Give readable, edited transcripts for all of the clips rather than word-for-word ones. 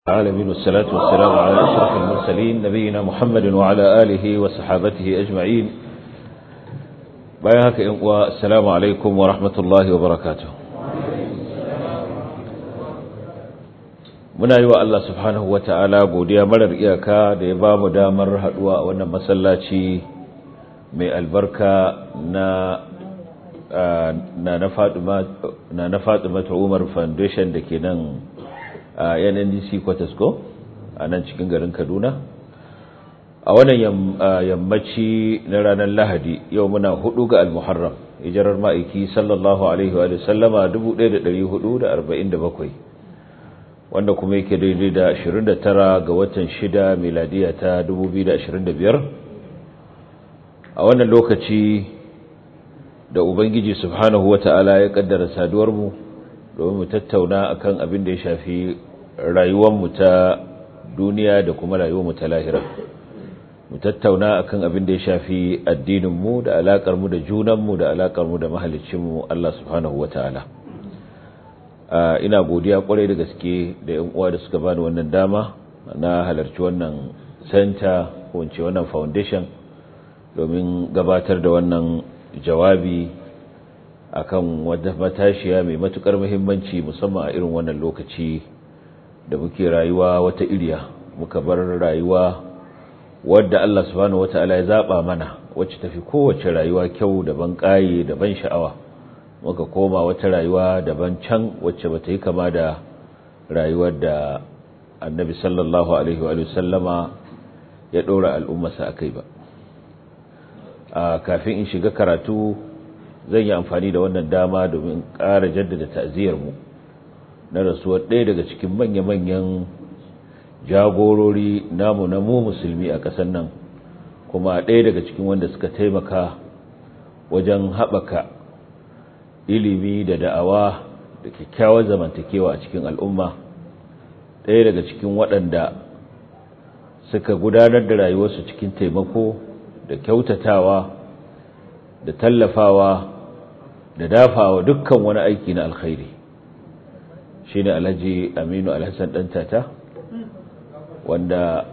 العالمين والصلاة والسلام على أشرف المرسلين نبينا محمد وعلى آله وصحابته أجمعين. بايعك والسلام عليكم ورحمة الله وبركاته. muna yi wa Allah subhanahu wa ta'ala godiya marar iyaka da ya ba mu damar haɗuwa a wannan masallaci mai albarka na Fatima Umar Foundation da ke nan a NNDC Kwatasko a nan cikin garin Kaduna a wannan yammaci na ranar Lahadi. Yau muna 4 ga Al-Muharram, hijirar ma'aiki sallallahu alaihi wa sallama 1447, wanda kuma yake daidai da 29 ga watan 6 miladiya ta 2025. A wannan lokaci da Ubangiji subhanahu wata'ala ya kaddara saduwar mu domin mu tattauna akan abin da ya shafi rayuwarmu ta duniya da kuma rayuwarmu ta lahira. Mu tattauna akan abin da ya shafi addininmu da alaƙarmu da junanmu da alaƙarmu da mahaliccinmu Allah subhanahu wata'ala. Ina godiya kwarai da gaske da ƴan uwa da suka bani wannan dama na halarci wannan center ko in ce wannan foundation domin gabatar da wannan jawabi akan wata matashiya mai matukar muhimmanci, musamman a irin wannan lokaci da muke rayuwa wata iriya. Muka bar rayuwa wadda Allah subhanahu wataala ya zaba mana, wacce tafi kowace rayuwa kyau da ban kaye da ban sha'awa, muka koma wata rayuwa daban can wacce bata yi kama da rayuwar da Annabi sallallahu alaihi wa sallama ya dora al'ummarsa akai ba. Kafin in shiga karatu zan yi amfani da wannan dama domin ƙara jaddada ta'aziyarmu na rasuwar ɗaya daga cikin manya-manyan jagorori namu na mu musulmi a ƙasar nan, kuma ɗaya daga cikin wanda suka taimaka wajen haɓaka ilimi da da'awa da kyakkyawar zamantakewa a cikin al'umma, ɗaya daga cikin waɗanda suka gudanar da rayuwarsu cikin taimako da kyautatawa da tallafawa da dafawa dukkan wani aiki na alkhairi. Shine Alhaji Aminu Alhassan Dantata, wanda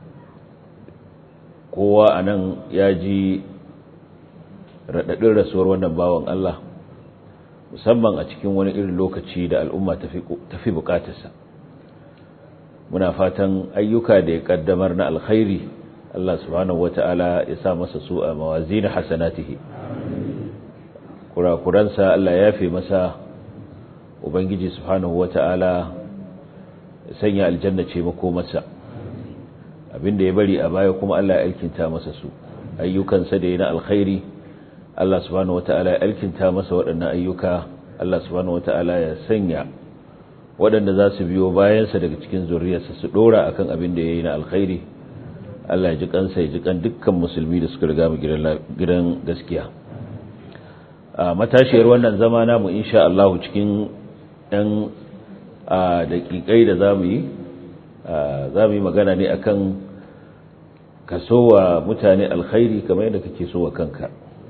kowa anan ya ji raɗaɗin rasuwar wannan bawan Allah, musamman a cikin wani irin lokaci da al'umma tafi bukatarsa. Muna fatan ayyuka da ya kaddamar na alkhairi Allah subhanahu wata'ala ya sa masa su a mawazin hasanatihi. Kurakuransa Allah ya yafe masa, Ubangiji subhanahu wata'ala ya sanya aljanna ce makomarsa. Abinda ya bari a baya kuma Allah ya alkinta masa su. Ayyukansa da yana alkhairi Allah subhanahu wata'ala ya alkinta masa waɗannan ayyuka. Allah subhanahu wata'ala ya sanya waɗanda za su biyo bayansa daga cikin zuriyarsa su ɗora akan abin da ya yi na alkhairi. Allah ya ji kansa, ya ji kan dukkan musulmi da suka riga mu gidan gaskiya. Matashiyar wannan zama namu insha Allah cikin ɗan daƙiƙai da zamu yi magana ne akan kasowa mutane alkhairi kamar yadda kake so wa kanka.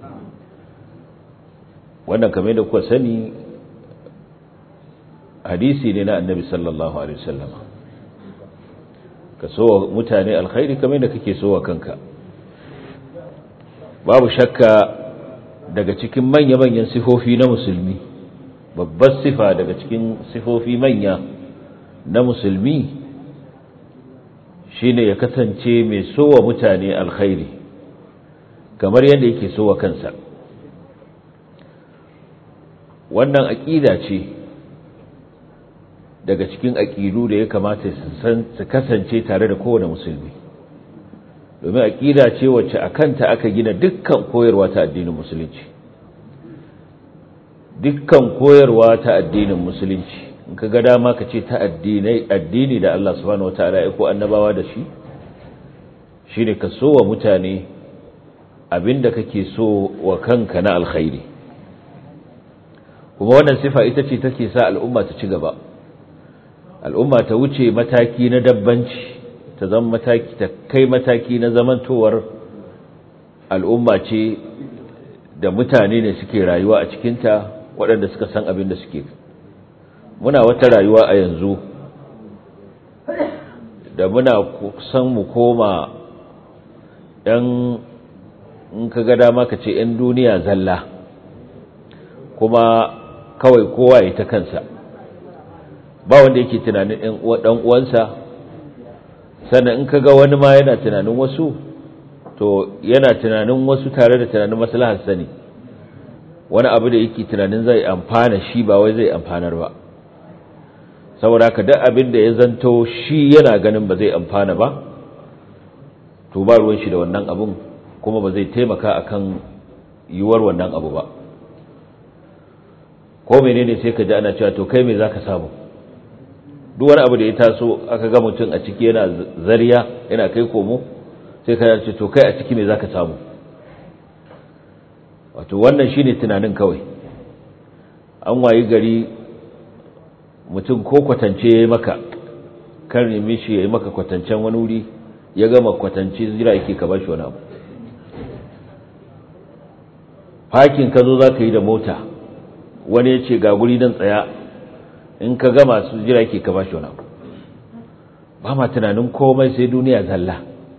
Wannan kamar yadda kuka sani hadisi ne na Annabi sallallahu alaihi wasallam. Ka so mutane alkhairi kamar da kake so wa kanka. Babu shakka daga cikin manya-manyan sifofi na musulmi, babbar sifa daga cikin sifofi manya na musulmi shine ya kasance mai so wa mutane alkhairi kamar yadda yake so wa kansa. Wannan aqida ce daga cikin aƙidu da ya kamata su kasance tare da kowane musulmi, domin aƙida ce wacce a kanta aka gina dukkan koyarwa ta addinin musulunci. Dukkan koyarwa ta addinin musulunci in ka ga dama ka ce ta addini da Allah subhanahu wataala ya ko annabawa da shi shine ka so wa mutane abinda kake so wa kanka na alkhairi. Kuma wannan sifa ita ce take sa al'umma ta ci gaba, al'umma ta wuce mataki na dabbanci, ta zama mataki, ta kai mataki na zamantowar al'umma ce da mutane ne suke rayuwa a cikinta, waɗanda suka san abin da suke. Muna wata rayuwa a yanzu da muna san mu koma ɗan in ka ga dama ka ce ‘yan duniya zalla kuma kawai kowa ya ta kansa ba wanda yake tunanin ɗan uwansa sannan in ka ga wani ma yana tunanin wasu to yana tunanin wasu tare da tunanin maslahar sani wani abu da yake tunanin zai amfana shi ba wai zai amfanar ba saboda haka duk abin da ya zanto shi yana ganin ba zai amfana ba to ba ruwan shi da wannan abun kuma ba zai taimaka akan yiwuwar wannan abu ba ko menene sai ka ji ana cewa to kai me zaka samu duk wani abu da ya taso aka ga mutum a ciki yana zariya yana kai komo sai ka ce to kai a ciki me zaka samu wato wannan shine tunanin kawai an wayi gari mutum ko kwatance yayi maka kan nemi shi yayi maka kwatancen wani wuri ya gama kwatance jira yake ka bashi wani abu hakin ka zo zaka yi da mota wani ya ce ga guri dan tsaya in ka gama su jira yake ka bashi wani abu ba ma tunanin komai sai duniya zalla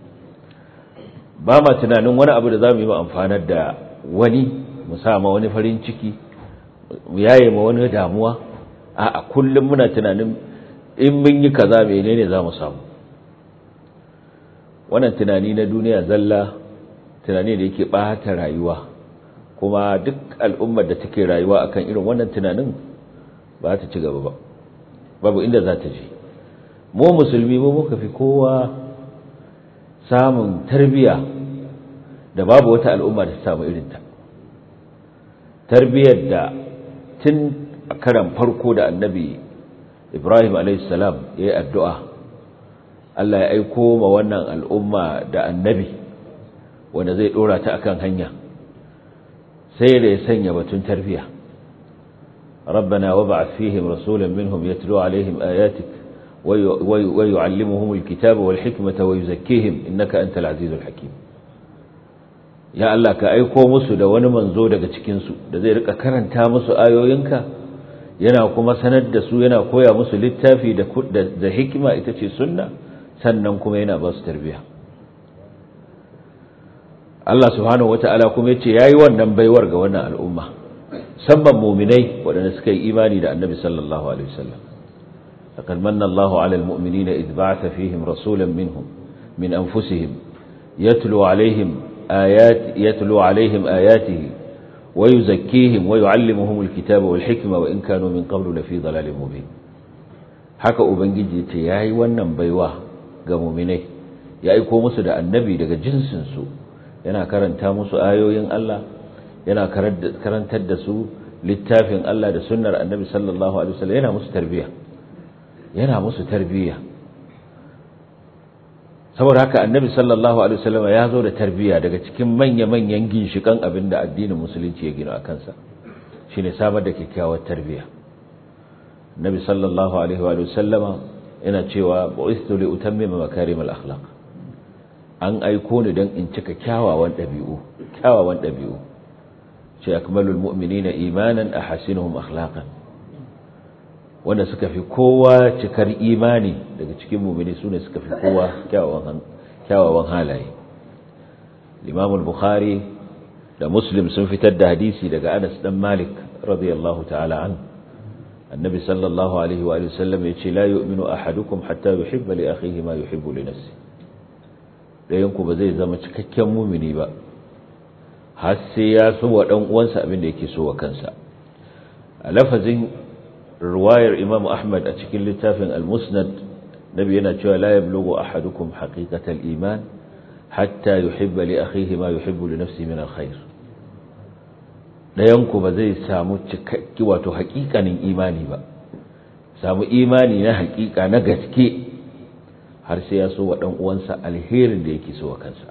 ba ma tunanin wani abu da za mu yi amfanar da wani mu sa ma wani farin ciki mu yaye ma wani damuwa a kullum muna tunanin in mun yi kaza menene za mu samu wannan tunani na duniya zalla tunani da yake ɓata rayuwa kuma duk al'ummar da take rayuwa akan irin wannan tunanin ba ta ci gaba ba babu inda za ta je mu musulmi mu muka fi kowa samun tarbiya da babu wata al'umma da ta samu irinta tarbiyar da tun a karan farko da annabi Ibrahim a.s. ya yi addu'a Allah ya aiko ma wannan al'umma da annabi wanda zai ɗora ta akan hanya sai da ya sanya batun tarbiya ربنا وابعث فيهم رسولا منهم يتلو عليهم آياتك ويعلمهم الكتاب والحكمة ويزكيهم إنك أنت العزيز الحكيم ya Allah ka aiko musu da wani manzo daga cikinsu da zai rika karanta musu ayoyinka yana kuma sanar da su yana koya musu littafi da hikima ita ce sunna sannan kuma yana ba su tarbiya Allah subhanahu wata'ala kuma yace yayi wannan baiwar ga wannan al'umma sabban mu'minai wadanda suka yi imani da Annabi sallallahu alaihi wasallam laqad manna Allahu 'alal mu'minina idh ba'atha fihim rasulan minhum min anfusihim yatlu 'alayhim ayatihi wa yuzakkihim wa yu'allimuhum al-kitaba wal hikma wa in kanu min qablu lafi dhalalin mubin haka ubangiji yace yayi wannan baiwa ga mu'minai ya aiko musu da annabi daga jinsin su yana karanta musu ayoyin Allah yana karantar da su littafin Allah da sunnar annabi sallallahu alaihi wasallam yana musu tarbiya saboda haka annabi sallallahu alaihi wasallam ya zo da tarbiya daga cikin manya-manyan ginshikan abinda addinin musulunci ya gina a kansa shine samar da kyakkyawar tarbiya annabi sallallahu alaihi wasallama yana cewa bu'istu li utammima makarimal akhlaq an aiko ni don in cika kyawawan ɗabi'u ce akmalul mu'minina imanan ahasinuhum akhlaqan wanda suka fi kowa cikar imani daga cikin mu'mini sune suka fi kowa kyawawan halaye Imam al-Bukhari da Muslim sun fitar da hadisi daga Anas dan Malik radiyallahu ta'ala an annabi sallallahu alaihi wa sallam yace la yu'minu ahadukum hatta yuhibba li akhihi ma yuhibbu li nafsihi ɗayanku ba zai zama cikakken mumini ba har sai ya so wa ɗan uwansa abin da yake so wa kansa a lafazin riwayar Imam Ahmad a cikin littafin Al-Musnad nabi yana cewa la yablughu ahadukum haqiqatal iman hatta yuhibba li akhihi ma yuhibbu li nafsihi min alkhair ɗayanku ba zai samu cikakki wato haƙiƙanin imani ba samu imani na haƙiƙa na gaske har sai ya so wa ɗan uwansa alherin da yake so wa kansa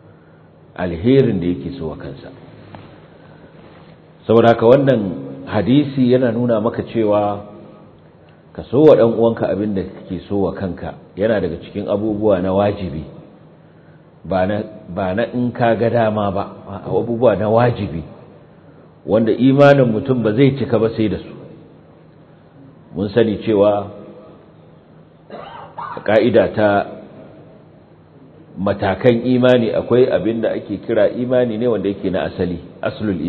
saboda haka wannan hadisi yana nuna maka cewa ka so wa ɗan uwanka abin da kake so wa kanka yana daga cikin abubuwa na wajibi ba na in ka ga dama ba abubuwa na wajibi wanda imanin mutum ba zai cika ba sai da su mun sani cewa ka'ida ta matakan imani akwai abinda ake kira imani ne wanda yake na asali, aslul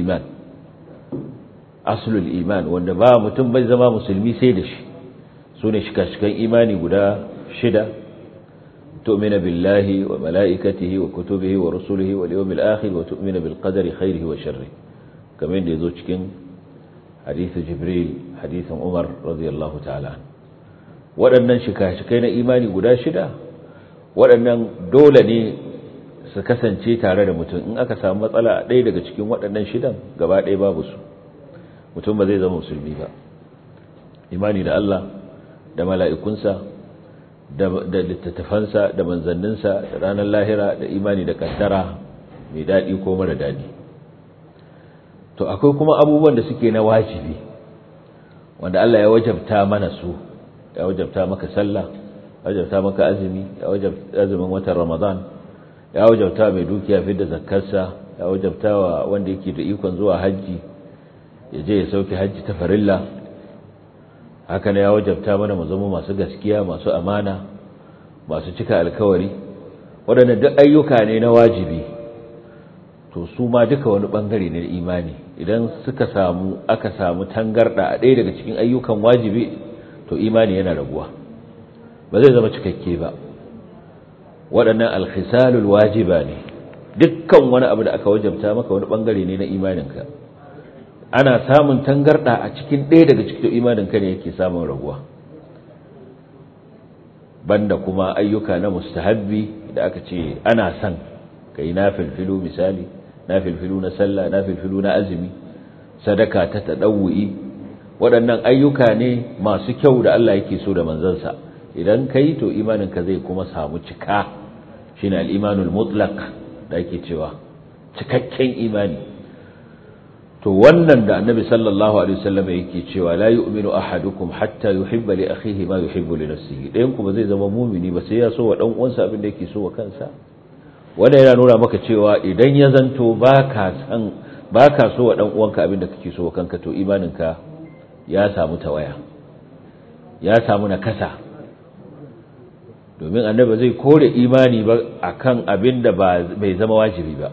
iman wanda ba mutum bai zama musulmi sai da shi. sune shika-shikan imani guda 6: tu'mina billahi wa mala'ikatihi wa kutubihi wa rusulihi wal yawmil akhir wa tu'mina bil qadari khairihi wa sharrihi, kamar da yazo cikin hadisi Jibril, hadisin Umar radiyallahu ta'ala. waɗannan shika-shikai na imani guda 6, waɗannan dole ne su kasance tare da mutum. in aka samu matsala a ɗaya daga cikin waɗannan 6 gaba ɗaya babu su, mutum ba zai zama musulmi ba. imani da Allah, da mala'ikunsa, da littattafansa, da manzanninsa, da ranar lahira, da imani da kaddara mai daɗi ko mara daɗi. To akwai kuma abubuwan da suke na wajibi wanda Allah ya wajabta mana su, ya wajabta maka sallah, ya wajabta maka azumi, ya wajabta azumin watan Ramadan, ya wajabta mai dukiya fi da zakkarsa, ya wajabta wa wanda yake da ikon zuwa hajji ya je ya sauke hajji ta farilla. haka ne ya wajabta mana mu zama masu gaskiya, masu amana, masu cika alkawari. waɗannan duk ayyuka ne na wajibi, to su ma duka wani bangare ne na imani. idan aka samu tangarda a ɗaya daga cikin ayyukan wajibi, to imani yana raguwa, ba zai zama cikakke ba. waɗannan alkhisalul wajiba ne, dukkan wani abu da aka wajabta maka wani bangare ne na imaninka. ana samun tangarda a cikin ɗaya daga cikin imaninka ne yake samun raguwa. banda kuma ayyuka na mustahabbi da aka ce ana son kai nafilfilu, misali nafilfilu na sallah, nafilfilu na azumi, sadaka ta tadawwi. waɗannan ayyuka ne masu kyau da Allah yake so da manzansa. idan kai to imaninka zai kuma samu cika, shine al-imanul mutlaq da ake cewa cikakken imani. to wannan da annabi sallallahu alaihi wasallam yake cewa la yu'minu ahadukum hatta yuhibba li akhihi ma yuhibbu li nafsihi, dayan ku ba zai zama mumini ba sai ya so wa dan uwansa abin da yake so wa kansa. wanda yana nuna maka cewa idan ya zanto baka so wa dan uwanka abin da kake so wa kanka, to imaninka ya samu tawaya, ya samu nakasa. domin annabi zai kore imani ba akan abin da bai zama wajibi ba,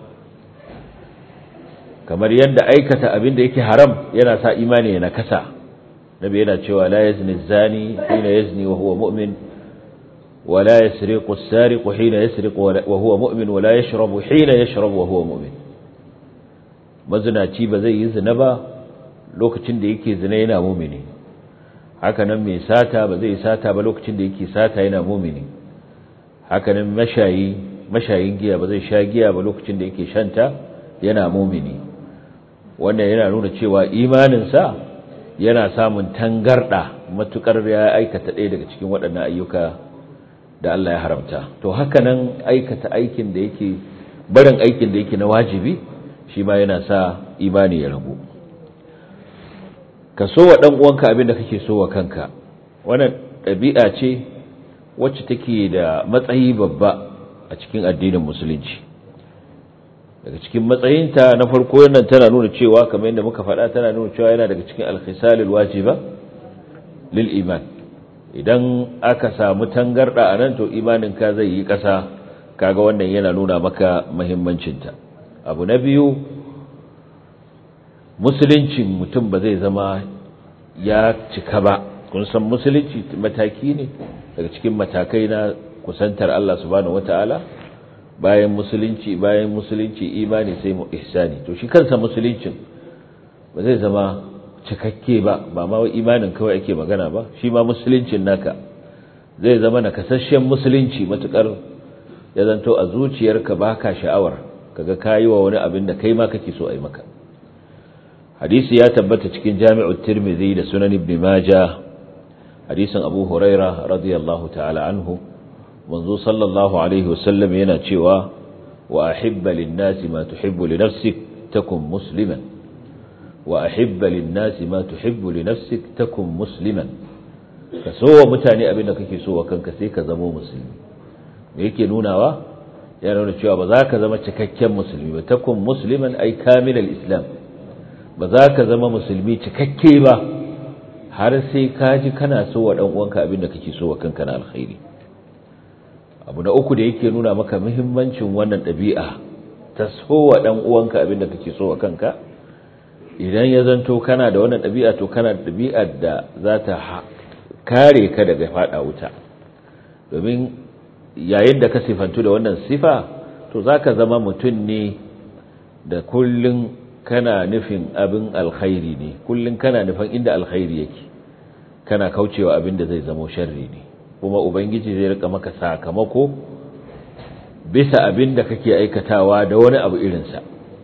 kamar yadda aikata abin da yake haram yana sa imani ya nakasa. nabi yana cewa la yazni zani hina yazni wa huwa mu'min, wa la yasriqu as-sariqu hina yasriqu wa huwa mu'min, wa la yashrabu hina yashrabu wa huwa mu'min. mazinaci ba zai yi zina ba lokacin da yake zina yana mu'mini, haka nan mai sata ba zai yi sata ba lokacin da yake sata yana mu'mini, haka nan mashayin giya ba zai sha giya ba lokacin da yake shanta yana mu'mini. wannan yana nuna cewa imaninsa yana samun tangarda matukar ya aikata ɗaya daga cikin waɗannan ayyuka da Allah ya haramta. to haka nan aikata aikin da yake barin aikin da yake na wajibi shi ma yana sa imani ya ragu. ka so wa dan uwanka abin da kake so wa kanka, wannan ɗabi'a ce wacce take da matsayi babba a cikin addinin musulunci. daga cikin matsayinta na farko yana tana nuna cewa, kamar yadda muka faɗa, tana nuna cewa yana daga cikin alkhisalul wajiba lil iman. idan aka samu tangarda anan, to imaninka zai yi ƙasa. kaga wannan yana nuna maka muhimmancinta. abu na biyu, musuluncin mutum ba zai zama ya cika ba. kun san musulunci mataki ne daga cikin matakai na kusantar Allah subhanahu wataala. bayan musulunci imani sai ihsani. to shi kansa musuluncin ba zai zama cikakke ba ma imanin kawai ake magana ba, shi ma musuluncin naka zai zama nakasasshen musulunci matukar ya zanto a zuciyarka baka sha'awar kaga kayi wa wani abin da kai ma kake so ai maka. hadisi ya tabbata cikin Jami'ut Tirmidhi da Sunan Ibn Majah, hadisin Abu Hurairah radiyallahu ta'ala anhu, manzo sallallahu alaihi wasallam yana cewa wa ahibba lin-nasi ma tuhibbu li nafsik takun musliman, wa ahibba lin-nasi ma tuhibbu li nafsik takun musliman. ka so wa mutane abin da kake so wa kanka sai ka zama musulmi. me yake nunawa? yana nuna cewa ba za ka zama cikakken musulmi ba. takun musliman ay kamilal islam, ba za ka zama musulmi cikakke ba har sai ka ji kana so wa dan uwanka abin da kake so wa kanka na alkhairi. abu na uku da yake nuna maka muhimmancin wannan ɗabi'a ta so wa ɗan uwanka abin da kake so wa kanka, idan ya zanto kana da wannan ɗabi'a to kana da ɗabi'ar da za ta kare ka daga faɗa wuta. Domin yayin da ka sifantu da wannan sifa to za ka zama mutum ne da kullum kana nufin abin alkhairi ne, kullum kana nufin inda alkhairi yake, kana kaucewa abin da zai zamo sharri ne, kuma ubangiji zai rika maka sakamako bisa abin da kake aikatawa da wani abu irinsa.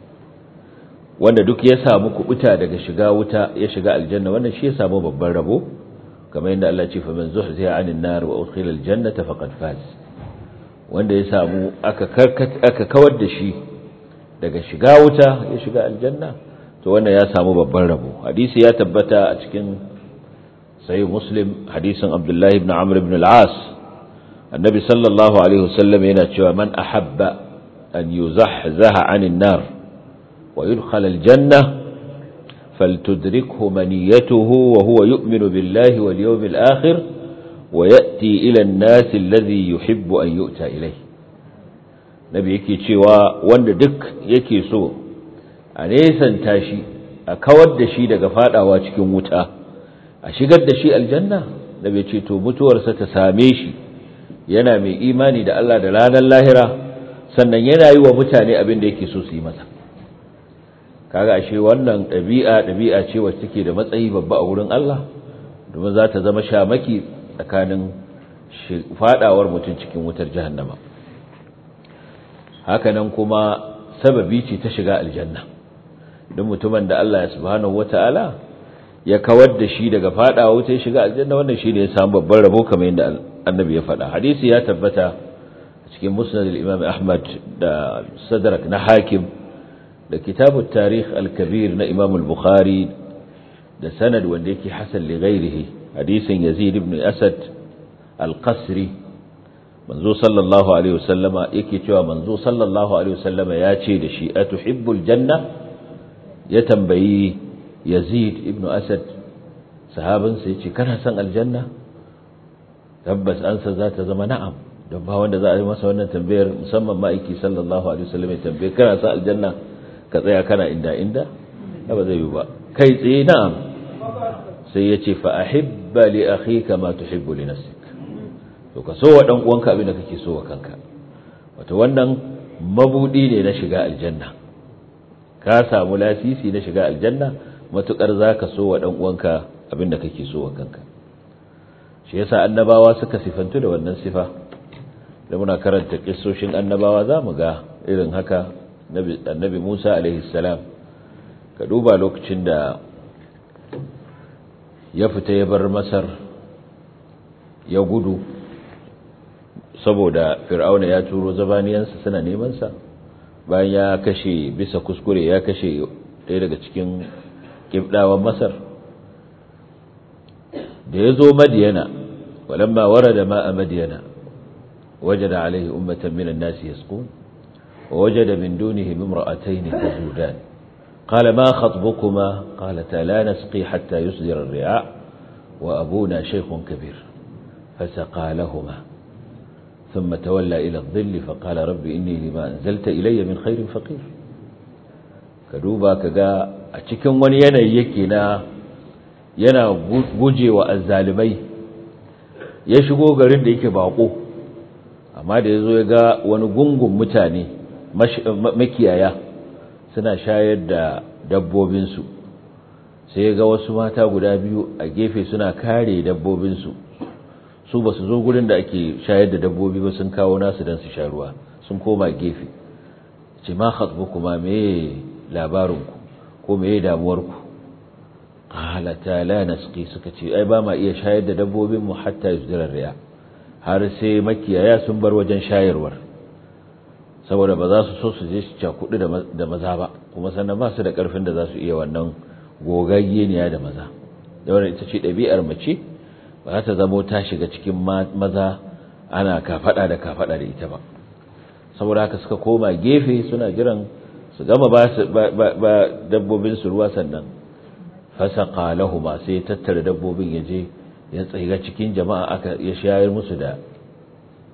Wanda duk ya samu kubuta daga shiga wuta ya shiga aljanna, wannan shi ya samu babban rabo, kamar yadda Allah ce fa man zuhziha 'anil nar wa udkhila aljannata faqad faz. Wanda ya samu aka kawar da shi daga shiga wuta ya shiga aljanna, to wannan ya samu babban rabo. Hadisi ya tabbata a cikin sahih Muslim, hadisin Abdullah ibn Amr ibn al-As, annabi sallallahu alaihi wasallam yana cewa man ahabba an yuzahzaha 'anil nar wa yudkhala aljanna faltudrikhu maniyatuhu wa huwa yu'minu billahi wal yawmil akhir wa ya'ti ila an-nas alladhi yuhibbu an yu'ta ilayhi. Nabi yake cewa wanda duk yake so a nesanta shi, a kawar da shi daga fadawa cikin wuta, a shigar da shi aljanna, nabi ce to mutuwarsa ta same shi yana mai imani da Allah da ranar lahira, sannan yana yi wa mutane abin da yake so su yi masa. Kaga ashe wannan ɗabi'a ce wacce take da matsayi babba a wurin Allah, domin za ta zama shamaki tsakanin fadawar mutum cikin wutar jahannama. Hakanan kuma sababi ce ta shiga aljanna, don mutumin da Allah subhanahu wata'ala ya kawar da shi daga fadawa wuta ya shiga aljanna, wannan shi ne ya samu babban rabo kamar yadda annabi ya faɗa. Hadisi ya tabbata a cikin musnad al-imam Ahmad da sadrak na Hakim da kitabut tarikh al-kabir na imam al-Bukhari da sanad wanda yake hasan li ghairihi, hadisin Yazid ibn Asad al-Qasri, manzo sallallahu alaihi wasallama yake cewa manzo sallallahu alaihi wasallama ya ce da shi atuhibbul janna, ya tambayi Yazid ibn Asad sahabinsa yace kana son aljanna? Tabbas ansa za ta zama na'am, don ba wanda za a yi masa wannan tambayar, musamman ma'aiki sallallahu alaihi wasallam ya tambaye kana son aljanna ka tsaya kana inda ba zai yi ba, kai tsaye na'am. Sai yace fa ahibba li akhika ma tuhibbu li nafsik, to ka so wa dan uwanka abin da kake so wa kanka. Wato wannan mabudi ne na shiga aljanna, ka samu lasisi na shiga aljanna matukar zaka so wa dan uwanka abin da kake so wa kanka. Shi yasa annabawa suka sifantu da wannan sifa, da muna karanta kissoshin annabawa zamu ga irin haka. Annabi Musa alaihi salam, ka duba lokacin da ya fita ya bar Masar ya gudu saboda Fir'auna ya turo zabaniyansa suna neman sa, bayan ya kashe bisa kuskure ya kashe ɗaya daga cikin kibdawan Masar. Da ya zo Madiyana, walamma warada ma'a Madiyana wajada alaihi ummatan minan nasi yasqun wa wajada min dunihim imra'atayn tazudan qala ma khatbukuma qalata la nasqi hatta yusdira ar-ri'a wa abuna shaykhun kabir fasaqa lahumā thumma tawalla ila adh-dhilli faqala rabbi inni lima anzalta ilayya min khairin faqir. Ka duba kaga a cikin wani yanayi yake yana gujewa azzalimai, ya shigo garin da yake bako, amma da yazo ya ga wani gungun mutane makiyaya suna shayar da dabbobinsu, sai ya ga wasu mata guda biyu a gefe suna kare dabbobinsu. Su ba su zo gurin da ake shayar da dabbobi ba, sun kawo nasu don su sha ruwa, sun koma gefe. Ce ma khatbukuma, me labarinku ko me damuwarku? qalata la nasqi, suka ce ai ba ma iya shayar da dabbobin mu hatta yusdira riya, har sai makiyaya sun bar wajen shayarwar, saboda ba za su so su je su cakudu da maza ba, kuma sannan ba su da karfin da za su iya wannan gogaggeniya da maza. Da wannan ita ce ɗabi'ar mace, ba za ta zamo ta shiga cikin maza ana kafada da ita ba. Saboda haka suka koma gefe suna jiran su gama ba dabbobin su ruwa, sannan fasaqa lahuma, sai tattara dabbobin ya je ya tsaiga cikin jama'a ya shayar musu da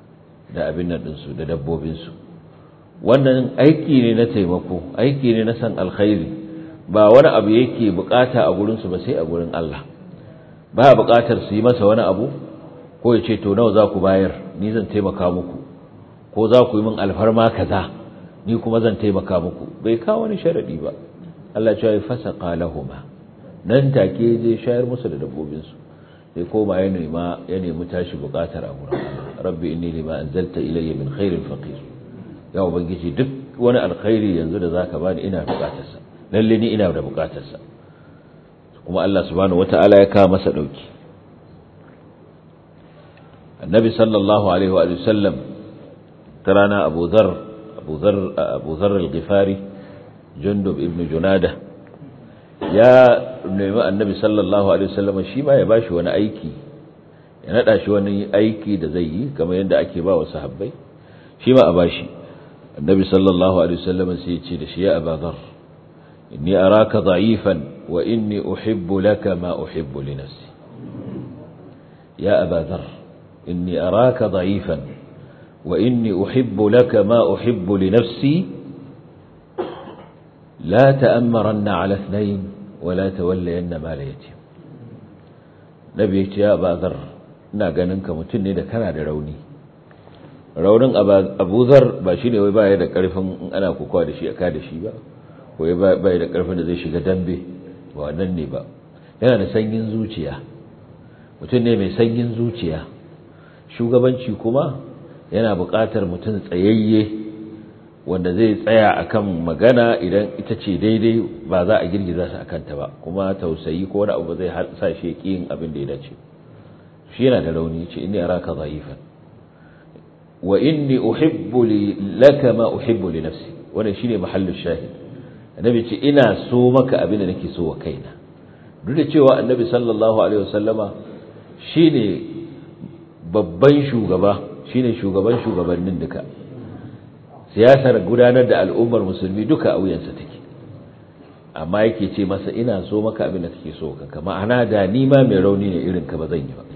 da abin nan ɗinsu da dabbobinsu. Wannan aiki ne na taimako, aiki ne na san alkhairi, ba wani abu yake bukata a gurinsu ba sai a gurin Allah. Ba bukatar su yi masa wani abu ko ya ce to nawa za ku bayar, ni zan taimaka muku, ko za ku yi min alfarma kaza ni kuma zan taimaka muku. Bai kawo wani sharadi ba. Allah ya ce fasaqa lahumma, nan take je shayar musu da dabbobinsu, sai koma ya nemi tashi bukatar a gurin Allah. Rabbi inni lima anzalta ilayya min khairin faqir. Ya ubangiji, duk wani alkhairi yanzu da zaka bani ina bukatarsa, lalle ni ina da bukatarsa. Kuma Allah subhanahu wataala ya kawo masa dauki. Annabi sallallahu alaihi wa sallam tarana Abu Dharr al-Ghifari, Jundub ibn Junada, ya nemi Annabi sallallahu alaihi wa sallam shi ma ya bashi wani aiki, ya nada shi wani aiki da zai yi kamar yadda ake ba wa sahabbai, shi ma a bashi. Annabi sallallahu alaihi wa sallam sai ya ce da shi, ya Abu Dharr, inni araka dha'ifan wa inni uhibbu laka ma uhibbu li nafsi. Ya Abu Dharr, inni araka dha'ifan wa inni uhibbu laka ma uhibbu li nafsi, la ta'ammaranna 'ala ithnayn wa la tawallayanna mal yatim. Nabi ya ce, ya Abu Dharr, ina ganin ka mutum ne da kana da rauni. Raunin Abu Dharr ba shine wai baya da karfin in ana kokawa da shi aka da shi ba, ko baya da karfin da zai shiga dambe, ba wannan ne ba. Yana da sanyin zuciya, mutum ne mai sanyin zuciya. Shugabanci kuma yana buƙatar mutum tsayayye wanda zai tsaya akan magana idan ita ce daidai, ba za a girgiza shi akan ta ba, kuma tausayi ko wani abu zai sa shi yin abin da ya dace. Shi yana da rauni, ce inni araka dha'ifan wa inni uhibbu laka ma uhibbu li nafsi. Wannan shine mahallin shahid. Annabi ce ina so maka abin da nake so wa kaina. Duk da cewa Annabi sallallahu alaihi wasallama shine babban shugaba, shine shugaban shugabannin duka. Siyasar gudanar da al'ummar musulmi duka a wuyansa take. Amma yake ce masa ina so maka abin da kake so kanka. Ma'ana da ni ma mai rauni ne irin ka ba zan yi ba.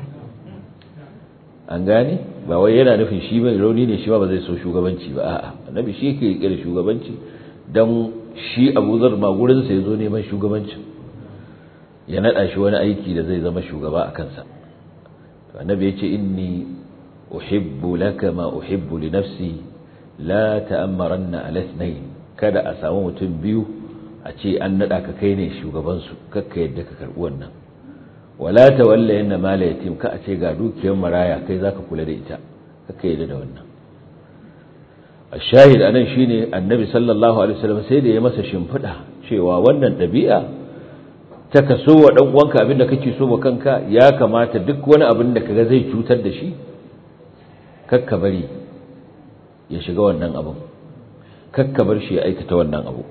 An gane? Ba wai yana nufin shi mai rauni ne shi ba zai so shugabanci ba, a'a. Annabi shi yake kira shugabanci dan shi Abu Dharr ma gurin sa yazo neman shugabanci. Ya nada shi wani aiki da zai zama shugaba a kansa. To Annabi yace inni uhibbu laka ma uhibbu li nafsi, la ta'ammaranna ala ithnayn. Kada a samu mutum biyu a ce an nada ka kai ne shugaban su, kakka yadda ka karbi wannan. Wala tawallayanna mala yatim, ka a ce ga dukiyar maraya kai zaka kula da ita, kakka yadda da wannan. Ashahid anan shine Annabi sallallahu alaihi wasallam sai da ya masa shimfida cewa wannan dabi'a ta kaso wa dan uwanka abinda kake so wa kanka, ya kamata duk wani abin da kaga zai cutar da shi kakka bari ya shiga wannan abin, kakka bar shi ya aikata wannan abu.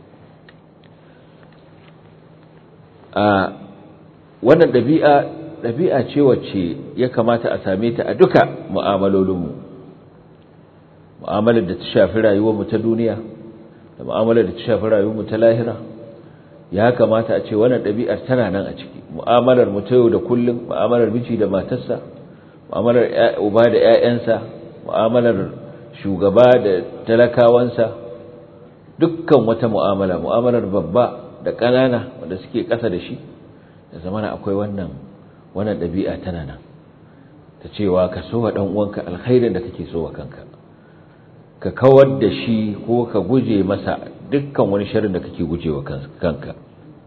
Wannan ɗabi'a ce wacce ya kamata a same ta a duka mu'amalolinmu, mu'amalar da ta shafi rayuwarmu ta duniya da mu'amalar da ta shafi rayuwarmu ta lahira. Ya kamata a ce wannan ɗabi'ar tana nan a ciki. Mu'amalar mu ta yau da kullum, mu'amalar miji da matarsa, mu'amalar uba da 'ya'yansa, mu'amalar shugaba da talakawansa, dukkan wata mu'amalar babba da ƙanana wanda suke ƙasa da shi, da zamana akwai wannan ɗabi'a tana nan ta cewa ka so wa ɗan uwanka alkhairin da kake so wa kanka, ka kawar da shi ko ka guje masa dukkan wani sharrin da kake guje wa kanka.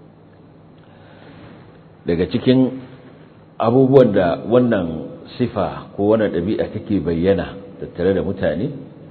Daga cikin abubuwan da wannan sifa ko wannan ɗabi'a take bayyana tattare da mutane,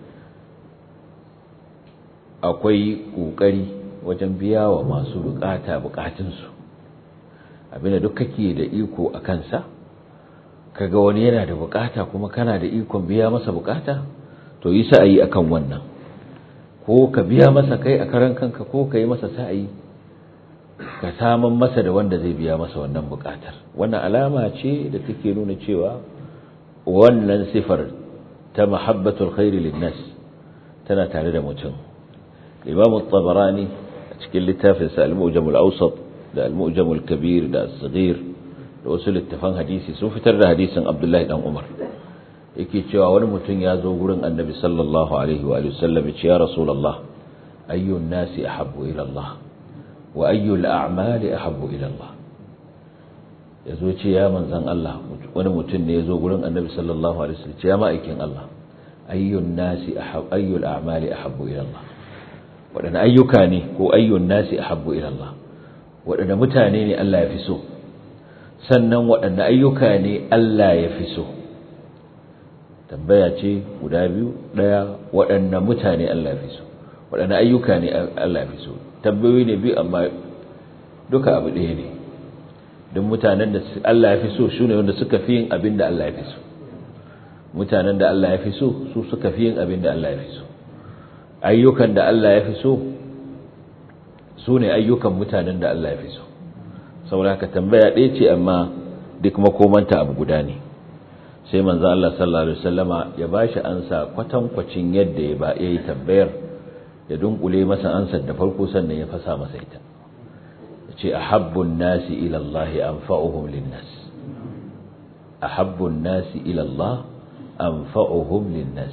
akwai ƙoƙari wajen biya wa masu bukatunsu. Abinda duk kake da iko a kansa, kaga wani yana da bukata kuma kana da ikon biya masa bukata, to yi sa'ayi akan wannan, ko ka biya masa kai a karan kanka, ko ka yi masa sa'ayi ka saman masa da wanda zai biya masa wannan bukatar. Wannan alama ce da take nuna cewa wannan sifar ta mahabbatul khairi linnas tana tare da mutum. Imam at-Tabarani a cikin littafinsa Al-Mu'jam al-Awsat da Al-Mu'jam al-Kabir da As-Saghir da wasu littafan hadisi sun fitar da hadisin Abdullah dan Umar. yake cewa wani mutum ya zo gurin annabi sallallahu alaihi wa sallam ya ce ya rasulullah ayyun nasi ahabbu ila Allah wa ayyul a'mali ahabbu ila Allah. Yazo ce ya manzon Allah, wani mutum ne yazo gurin annabi sallallahu alaihi wa sallam ce ya ma'aikin Allah ayyun nasi ayyul a'mali ahabbu ila Allah. Wadanne ayyuka ne ko ayyun nasi ahabbu ila Allah, wadanne mutane ne Allah ya fi so, sannan wadanne ayyuka ne Allah ya fi so. Tambaya ce guda biyu, daya waɗanne mutane Allah ya fi so, waɗanne ayyuka ne Allah ya fi so. Tambayoyi ne biyu amma duka abu ɗaya ne. Don mutanen da Allah ya fi so su ne wanda suka fi yin abin da Allah ya fi so. Mutanen da Allah ya fi so su suka fi yin abin da Allah ya fi so. Ayyukan da Allah ya fi so su ne ayyukan mutanen da Allah ya fi so. Saboda haka tambaya ɗaya ce amma duk makomanta abu guda ne. Sai manzo Allah sallallahu alaihi wasallama ya bashi ansa kwatankwacin yadda ya yi tambayar, ya dunkule masa ansar da farko sannan ya fasa masa ita. Yace ahabbun nasi ila Allah anfa'uhum linnas. Ahabbun nasi ila Allah anfa'uhum linnas.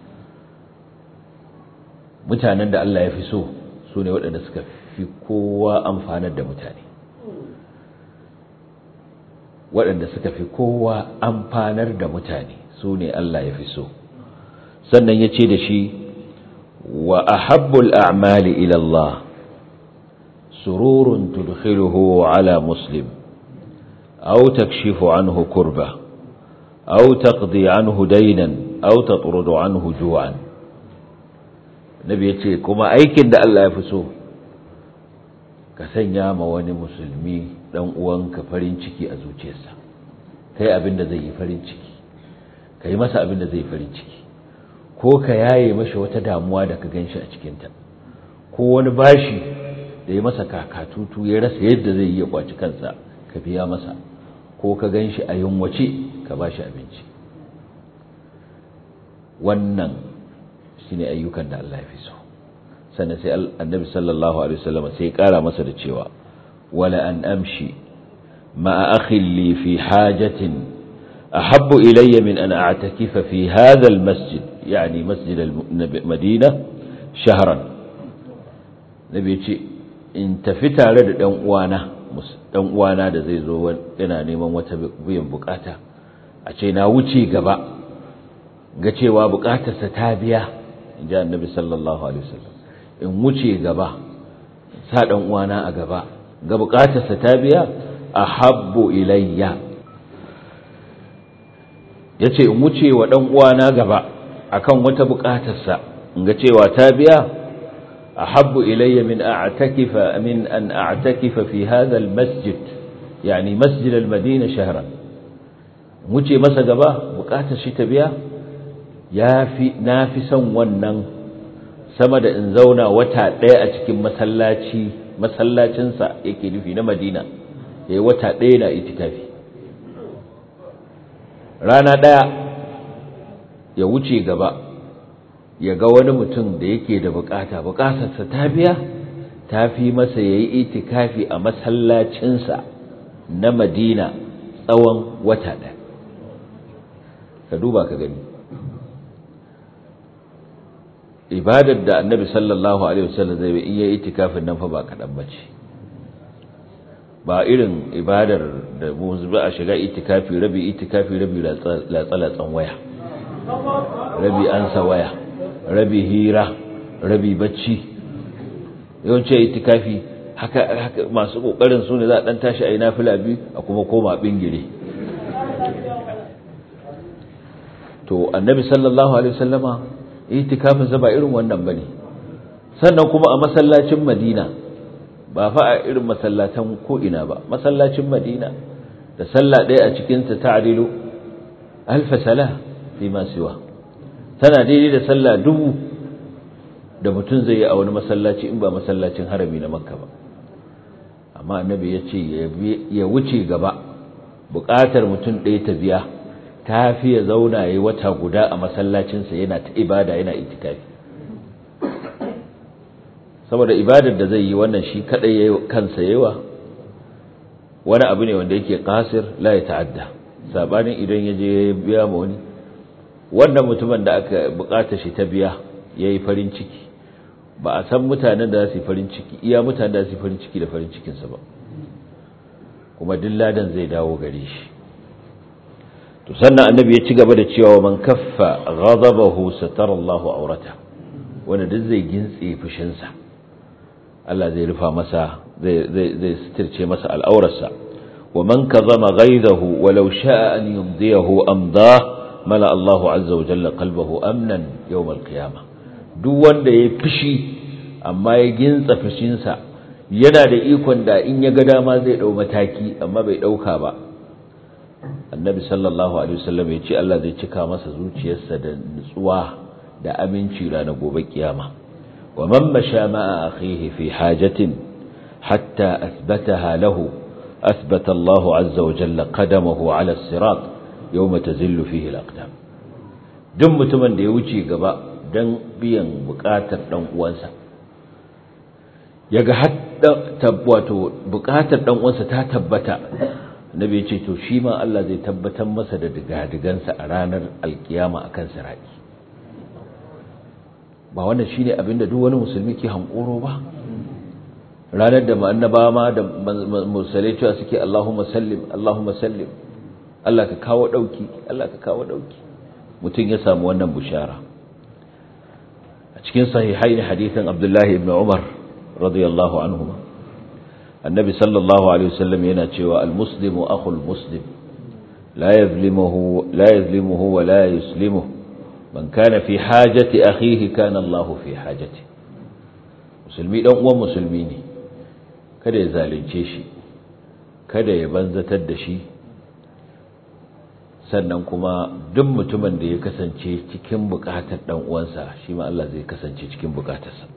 Mutanen da Allah ya fi so su ne waɗanda suka fi kowa amfanar da mutane, waɗanda suka fi kowa amfanar da mutane su ne Allah ya fi so. Sannan ya ce da shi wa ahabbul a'mali ila Allah sururun tudkhiluhu ala muslim aw takshifu anhu kurba aw taqdi anhu daynan aw tatrudu anhu ju'an. Nabi ya ce kuma aikin da Allah ya fi so ka sanya ma wani musulmi dan uwanka farin ciki a zuciyarsa, kai abin da zai yi farin ciki, kai masa abin da zai yi farin ciki, ko ka yaye masa wata damuwa da ka ganshi a cikinta, ko wani bashi da ya masa kakatutu ya rasa yadda zai yi ya kwaci kansa ka biya masa, ko ka ganshi a yunwace ka bashi abinci. Wannan shine ayyukan da Allah ya fi so. Sannan sai annabi sallallahu alaihi wasallam sai ya kara masa da cewa wala an amshi ma'a akhi li fi hajatin ahabbu ilayya min an a'takifa fi hadha almasjid, yani masjid al-Madina shahran. Nabi ce in tafi tare da dan uwana da zai zo yana neman wata biyan bukata, a ce na wuce gaba ga cewa bukatarsa ta biya, inji annabi sallallahu alaihi wasallam. In wuce gaba, sa dan uwana a gaba, ga bukatarsa ta biya, ahabbu ilayya. Yace in wuce wa dan uwana gaba akan wata bukatarsa in ga cewa ta biya, ahabbu ilayya min an a'takifa fi hadha almasjid, yani masjid almadina shahran. Wuce masa gaba bukatar shi ta biya, nafi son wannan sama da in zauna wata ɗaya a cikin masallacinsa yake nufi na Madina, yayi wata ɗaya na itikafi. Rana ɗaya ya wuce gaba ya ga wani mutum da yake da bukatarsa ta biya, ta fi masa yayi itikafi a masallacinsa na Madina tsawon wata ɗaya. Ka duba ka gani ibadar da annabi sallallahu alaihi wasallam zai yi in yayi itikafin nan fa ba kadan bace, ba irin ibadar da mu zuba a shiga itikafi rabi latsalatsan waya, rabi ansa waya, rabi hira, rabi bacci. Yawanci itikafi haka masu kokarin su ne za a dan tashi ayi nafila biyu a kuma koma bingire. To annabi sallallahu alaihi wasallama itikafin sa ba irin wannan bane. Sannan kuma a masallacin Madina, ba fa a irin masallatan ko ina ba, masallacin Madina da sallah ɗaya a cikin ta ta'dilu alf salah fi ma siwa, tana daidai da sallah 1000 da mutum zai yi a wani masallaci in ba masallacin harami na Makka ba. Amma annabi ya ce ya wuce gaba, buƙatar mutum ɗaya ta biya ta fi ya zauna yayi wata guda a masallacinsa yana ta ibada yana itikafi. Saboda ibadar da zai yi wannan shi kadai yayi kansa yawa, wani abu ne wanda yake qasir la ya ta'adda, sabanin idan yaje ya biya ma wani wannan mutumin da aka bukata shi ta biya yayi farin ciki ba a san mutanen da za su yi farin ciki iya mutanen da za su yi farin ciki da farin cikinsa ba, kuma dilladan zai dawo gare shi. to sannan annabi ya ci gaba da cewa man kaffa ghadabahu satara Allahu aurata, wanda duk zai gintse fushinsa Allah zai rufa masa zai sitirce masa al'aurarsa. wa man kazama ghaidahu walau sha'a an yumdiyahu amda mala Allahu azza wa jalla qalbahu amnan yawm al-qiyamah. duk wanda ya fushi amma ya gintsa fushinsa yana da ikon da in ya ga dama zai dau mataki amma bai dauka ba, annabi sallallahu alaihi wasallam ya ce Allah zai cika masa zuciyarsa da nutsuwa da aminci ranar gobe kiyama. wa man masha ma'a akhihi fi hajatin hatta athbataha lahu athbata Allah azza wa jalla qadamahu ala as-sirat yawma tazillu fihi al-aqdam. duk mutumin da ya wuce gaba dan biyan bukatar dan uwansa, yaga hadda wato bukatar dan uwansa ta tabbata, Nabi ce to shi ma Allah zai tabbatar masa da digadigansa a ranar alkiyama akan sirati. ba wannan shine abinda duk wani musulmi ke hankoro ba? ranar da annaba ma da musulmai cewa suke Allahumma sallim Allahumma sallim, Allah ka kawo dauki, Allah ka kawo dauki. mutum ya samu wannan bushara. a cikin sahihaini hadithan Abdullah ibn Umar radiyallahu anhuma, annabi sallallahu alaihi wasallam yana cewa al-muslimu akhul muslim la yazlimuhu wa la yuslimuhu man kana fi hajati akhihi kana Allahu fi hajati. musulmi dan uwan musulmi ne, kada ya zalunce shi, kada ya banzatar da shi, sannan kuma duk mutumin da ya kasance cikin bukatar dan uwansa shi ma Allah zai kasance cikin bukatarsa.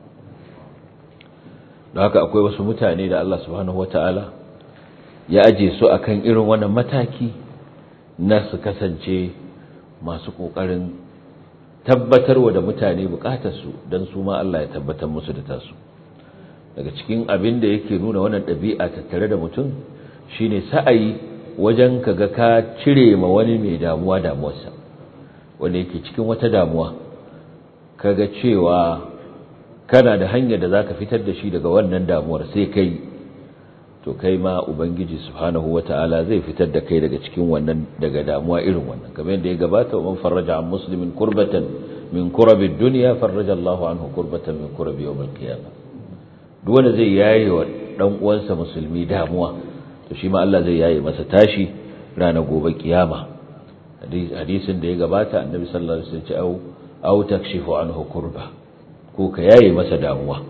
don haka akwai wasu mutane da Allah subhanahu wataala ya aje su akan irin wannan mataki na su kasance masu kokarin tabbatarwa da mutane bukatarsu don su ma Allah ya tabbatar musu da tasu. daga cikin abin da yake nuna wannan ɗabi'a tattare da mutum shine sa'ayi wajen kaga ka cire ma wani mai damuwarsa, wanda yake cikin wata damuwa, kaga cewa kana da hanyar da zaka fitar da shi daga wannan damuwar sai kai, to kai ma ubangiji subhanahu wataala zai fitar da kai daga cikin wannan, daga damuwa irin wannan. kamar yadda ya gabata, wa man farraja an muslimin kurbatan min kurabi dunya farraja Allahu anhu kurbatan min kurabi yawm al-qiyamah. duk wanda zai yaye wa dan uwansa musulmi damuwa, to shi ma Allah zai yaye masa tashi ranar gobe kiyama. hadisin da ya gabata, annabi sallallahu alaihi wasallam ya ce au takshifu anhu kurba, ko ka yaye masa damuwa.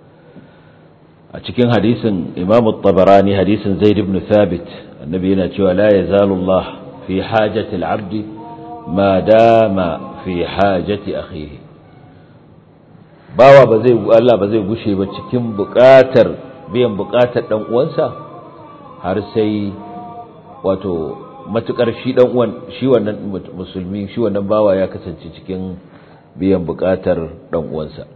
a cikin hadisin Imam at-Tabarani, hadisin Zaid ibn Thabit, annabi yana cewa la yazalu Allah fi hajati al-'abd ma dama fi hajati akhihi. Allah ba zai gushe ba cikin biyan bukatar dan uwansa har sai wato matukar shi dan uwan, shi wannan musulmi, shi wannan bawa ya kasance cikin biyan bukatar dan uwansa.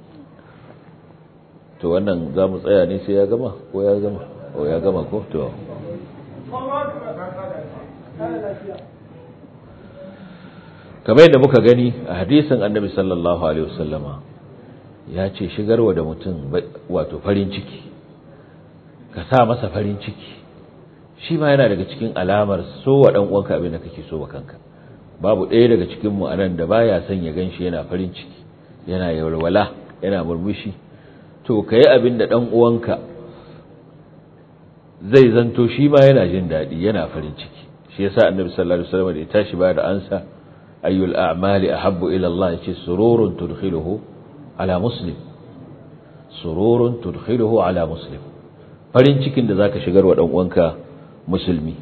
to wannan za mu tsaya ne sai ya gama ko ya gama? ya gama ko? to kamar yadda muka gani a hadisin annabi sallallahu alaihi wasallama ya ce shigarwa da mutum wato farin ciki, ka sa masa farin ciki, shi ma yana daga cikin alamar so wa dan uwanka abin da kake so wa kanka. babu ɗaya daga cikin mu anan da baya son ya ganshi yana farin ciki, yana walwala, yana murmushi. to kai abin da dan uwanka zai zanto shi ma yana jin dadi, yana farin ciki. shi yasa annabi sallallahu alaihi wasallam da ya tashi ba da ansa ayyul a'mali ahabbu ila Allah, yace sururun tudkhiluhu ala muslim, sururun tudkhiluhu ala muslim, farin cikin da zaka shigar wa dan uwanka musulmi.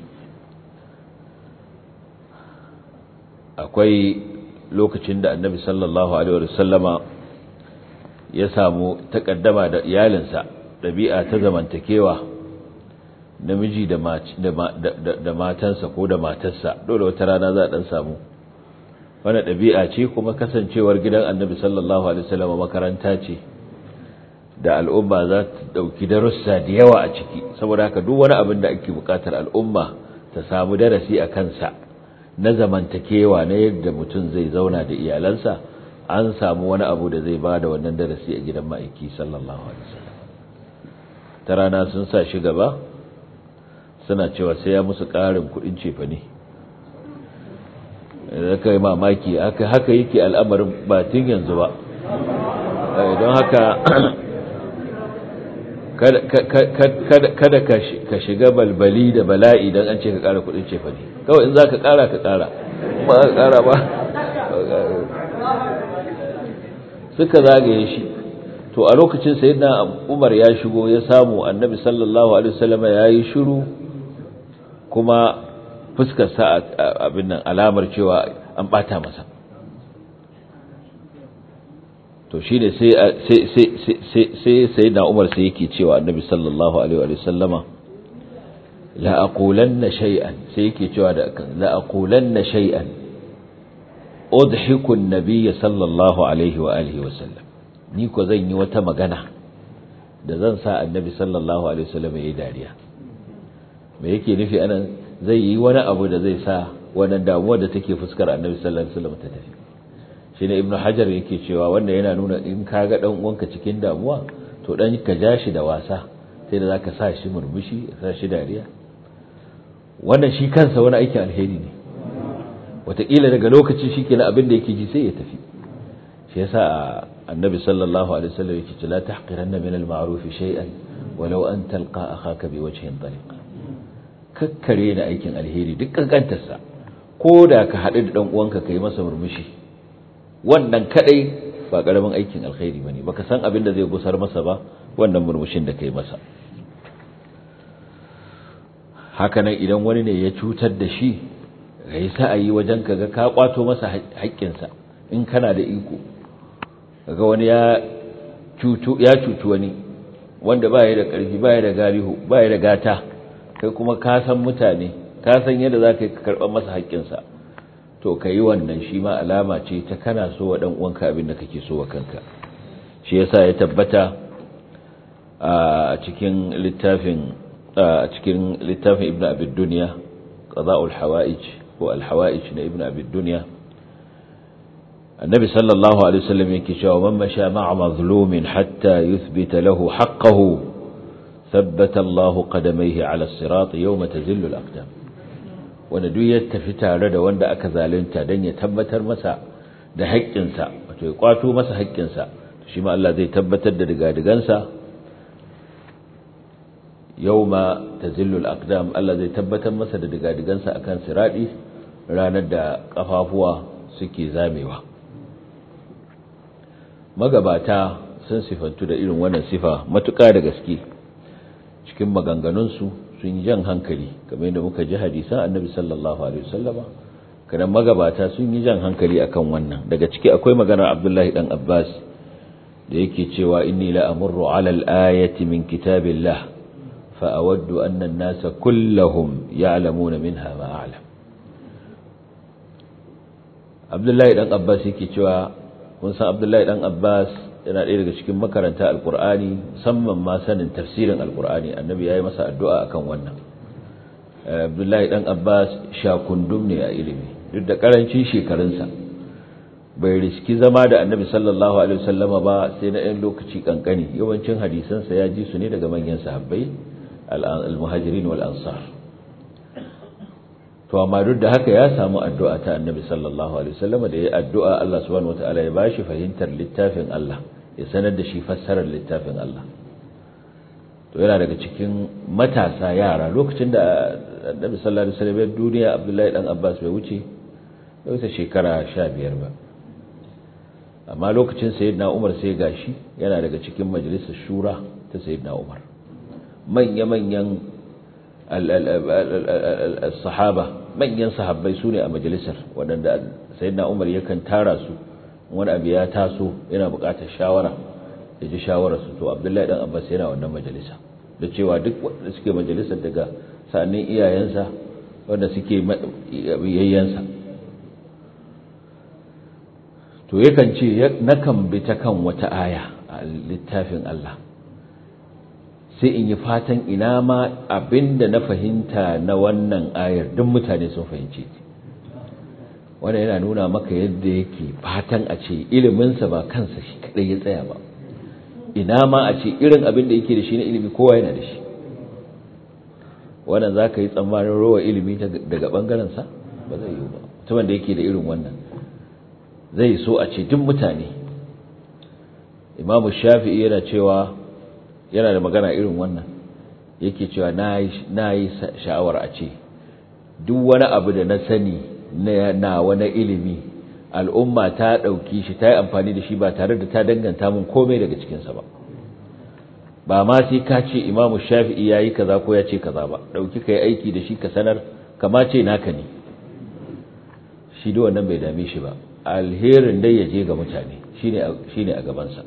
akwai lokacin da annabi sallallahu alaihi wasallama ya samu takaddama da iyalinsa, dabi'a ta zamantakewa namiji da matansa ko da matarsa, dole wata rana za a dan samu. wannan dabi'a ce, kuma kasancewar gidan annabi sallallahu alaihi wasallama makaranta ce da al'umma za ta dauki darussa da yawa a ciki. saboda haka duk wani abin da ake bukatar al'umma ta samu darasi a kansa na zamantakewa na yadda mutum zai zauna da iyalansa, an samu wani abu da zai bada wannan darasi a gidan ma'aiki sallallahu alaihi wasallam. Ta rana sun sa shi gaba suna cewa sai ya musu ƙarin kuɗin cefane. Da kai mamaki haka yake al'amarin ba tun yanzu ba. Don haka kada ka shiga balbali da bala'i don an ce ka ƙara kuɗin cefane. Kawai in za ka ƙara ka ƙara, ba ka ƙara ba. Suka zagaye shi. To a lokacin sayyidina Umar ya shigo ya samu annabi sallallahu alaihi wasallam yayi shiru, kuma fuskar sa abin nan alamar cewa an bata masa. To shine sai sayyidina Umar sai yake cewa annabi sallallahu alaihi wasallama la aqulanna shay'an, sai yake cewa da la aqulanna shay'an udhiku an-nabiy sallallahu alaihi wa alihi wasallam, ni ko zan yi wata magana da zan sa annabi sallallahu alaihi wasallam yayi dariya. Me yake nufi anan? Zai yi wani abu da zai sa wannan damuwa da take fuskar annabi sallallahu alaihi wasallam ta tafi. Shine Ibn Hajar yake cewa wannan yana nuna in ka ga dan uwanka cikin damuwa to dan ka ja shi da wasa, sai da zaka sa shi murmushi, sa shi dariya. Wannan shi kansa wani aikin alheri ne. Wataƙila daga lokaci shikenan abin da yake ji sai ya tafi. Shi yasa annabi sallallahu alaihi wasallam yake ce la tahqiranna min al-ma'ruf shay'an walau an talqa akhaka bi wajhin taliq. Kakkare da aikin alheri duk kankantarsa, ko da ka haɗu da dan uwanka kai masa murmushi, wannan kadai ba karamin aikin alheri bane. Baka san abin da zai gusar masa ba wannan murmushin da kai masa. Haka nan idan wani ne ya cutar da shi, kai sa'ayi wajen kaga ka kwato masa haƙƙinsa in kana da iko. Kaga wani ya cutu wani wanda baya da ƙarfi, baya da galihu, baya da gata, kai kuma ka san mutane, ka san yadda za ka karɓar masa haƙƙinsa, to ka yi wannan shi ma alama ce ta kana so wa ɗan uwanka abin da kake so wa kanka. Shi yasa ya tabbata a cikin littafin Ibn Abi Dunya, Qada'ul Hawa'ij ko Al-Hawa'ij na Ibn Abi Dunya, النبي صلى الله عليه وسلم يكي ومن مشى مع مظلوم حتى يثبت له حقه ثبت الله قدميه على الصراط يوم تزل الأقدام. wanda duk ya tafi tare da wanda aka zalunta dan ya tabbatar masa da haƙƙinsa, wato ya kwato masa haƙƙinsa, shi ma Allah zai tabbatar da digadigansa yawma tazillu al-aqdam. Allah zai tabbatar masa da digadigansa akan siradi ranar da kafafuwa suke zamewa. Magabata sun sifantu da irin wannan sifa matuƙa da gaske cikin maganganunsu, sun yi jan hankali kamar yadda muka ji hadisan annabi sallallahu alaihi wasallama. Kana magabata sun yi jan hankali akan wannan. Daga ciki akwai maganar Abdullahi dan Abbas da yake cewa inni la amurru ala al-ayati min kitabillah fa awaddu anna an-nasa kulluhum ya'lamuna minha ma a'lam. Abdullahi dan Abbas yake cewa, kun san Abdullahi dan Abbas yana ɗaya daga cikin makaranta alkur'ani, musamman ma sanin tafsirin alkur'ani. Annabi ya yi masa addu'a akan wannan. Abdullahi dan Abbas shakundum ne a ilimi, duk da karancin shekarunsa bai riski zama da annabi sallallahu alaihi wasallama ba sai na ɗan lokaci kankani. Yawancin hadisansa ya ji su ne daga manyan sahabbai al-muhajirin wal ansar. To amma duk da haka ya samu addu'a ta annabi sallallahu alaihi wasallama, da ya addu'a Allah subhanahu wataala ya bashi fahimtar littafin Allah, ya sanar da shi fassarar littafin Allah. To yana daga cikin matasa yara lokacin da annabi sallallahu alaihi wasallam ya duniya, Abdullahi dan Abbas bai wuce shekara 15 ba. Amma lokacin sayyidina Umar sai gashi yana daga cikin majalisar shura ta sayyidina Umar. Manya-manyan sahaba, manyan sahabbai su ne a majalisar, waɗanda sayyidina Umar yakan tara su wani abu ya taso yana buƙatar shawara, ya ji shawararsu. To Abdullahi dan Abbas yana wannan majalisa, da cewa duk wanda suke majalisar daga sa'annin iyayensa wanda suke yayyansa. To yakan ce nakan bi ta kan wata aya a littafin Allah, sai in yi fatan ina ma abinda na fahimta na wannan ayar duk mutane sun fahimce ta. wanda yana nuna maka yadda yake fatan a ce iliminsa ba kansa shi kadai ya tsaya ba, ina ma a ce irin abin da yake da shi na ilimi kowa yana da shi. wannan za ka yi tsammanin rowa ilimi daga ɓangarensa ba zai yi ba. mutumin da yake da irin wannan zai so a ce duk mutane. imamu shafi'i yana cewa, yana da magana irin wannan, yake cewa na yi sha'awar a ce duk wani abu da na sani na wani ilimi al'umma ta ɗauki shi ta yi amfani da shi ba tare da ta danganta mun komai daga cikinsa ba ma sai ka ce imamu shafi'i ya yi kaza ko ya ce kaza ba, ɗauki ka yi aiki da shi ka sanar kama ce naka ne, shi da wannan bai dame shi ba, alherin dai ya je ga mutane shi ne a gabansa.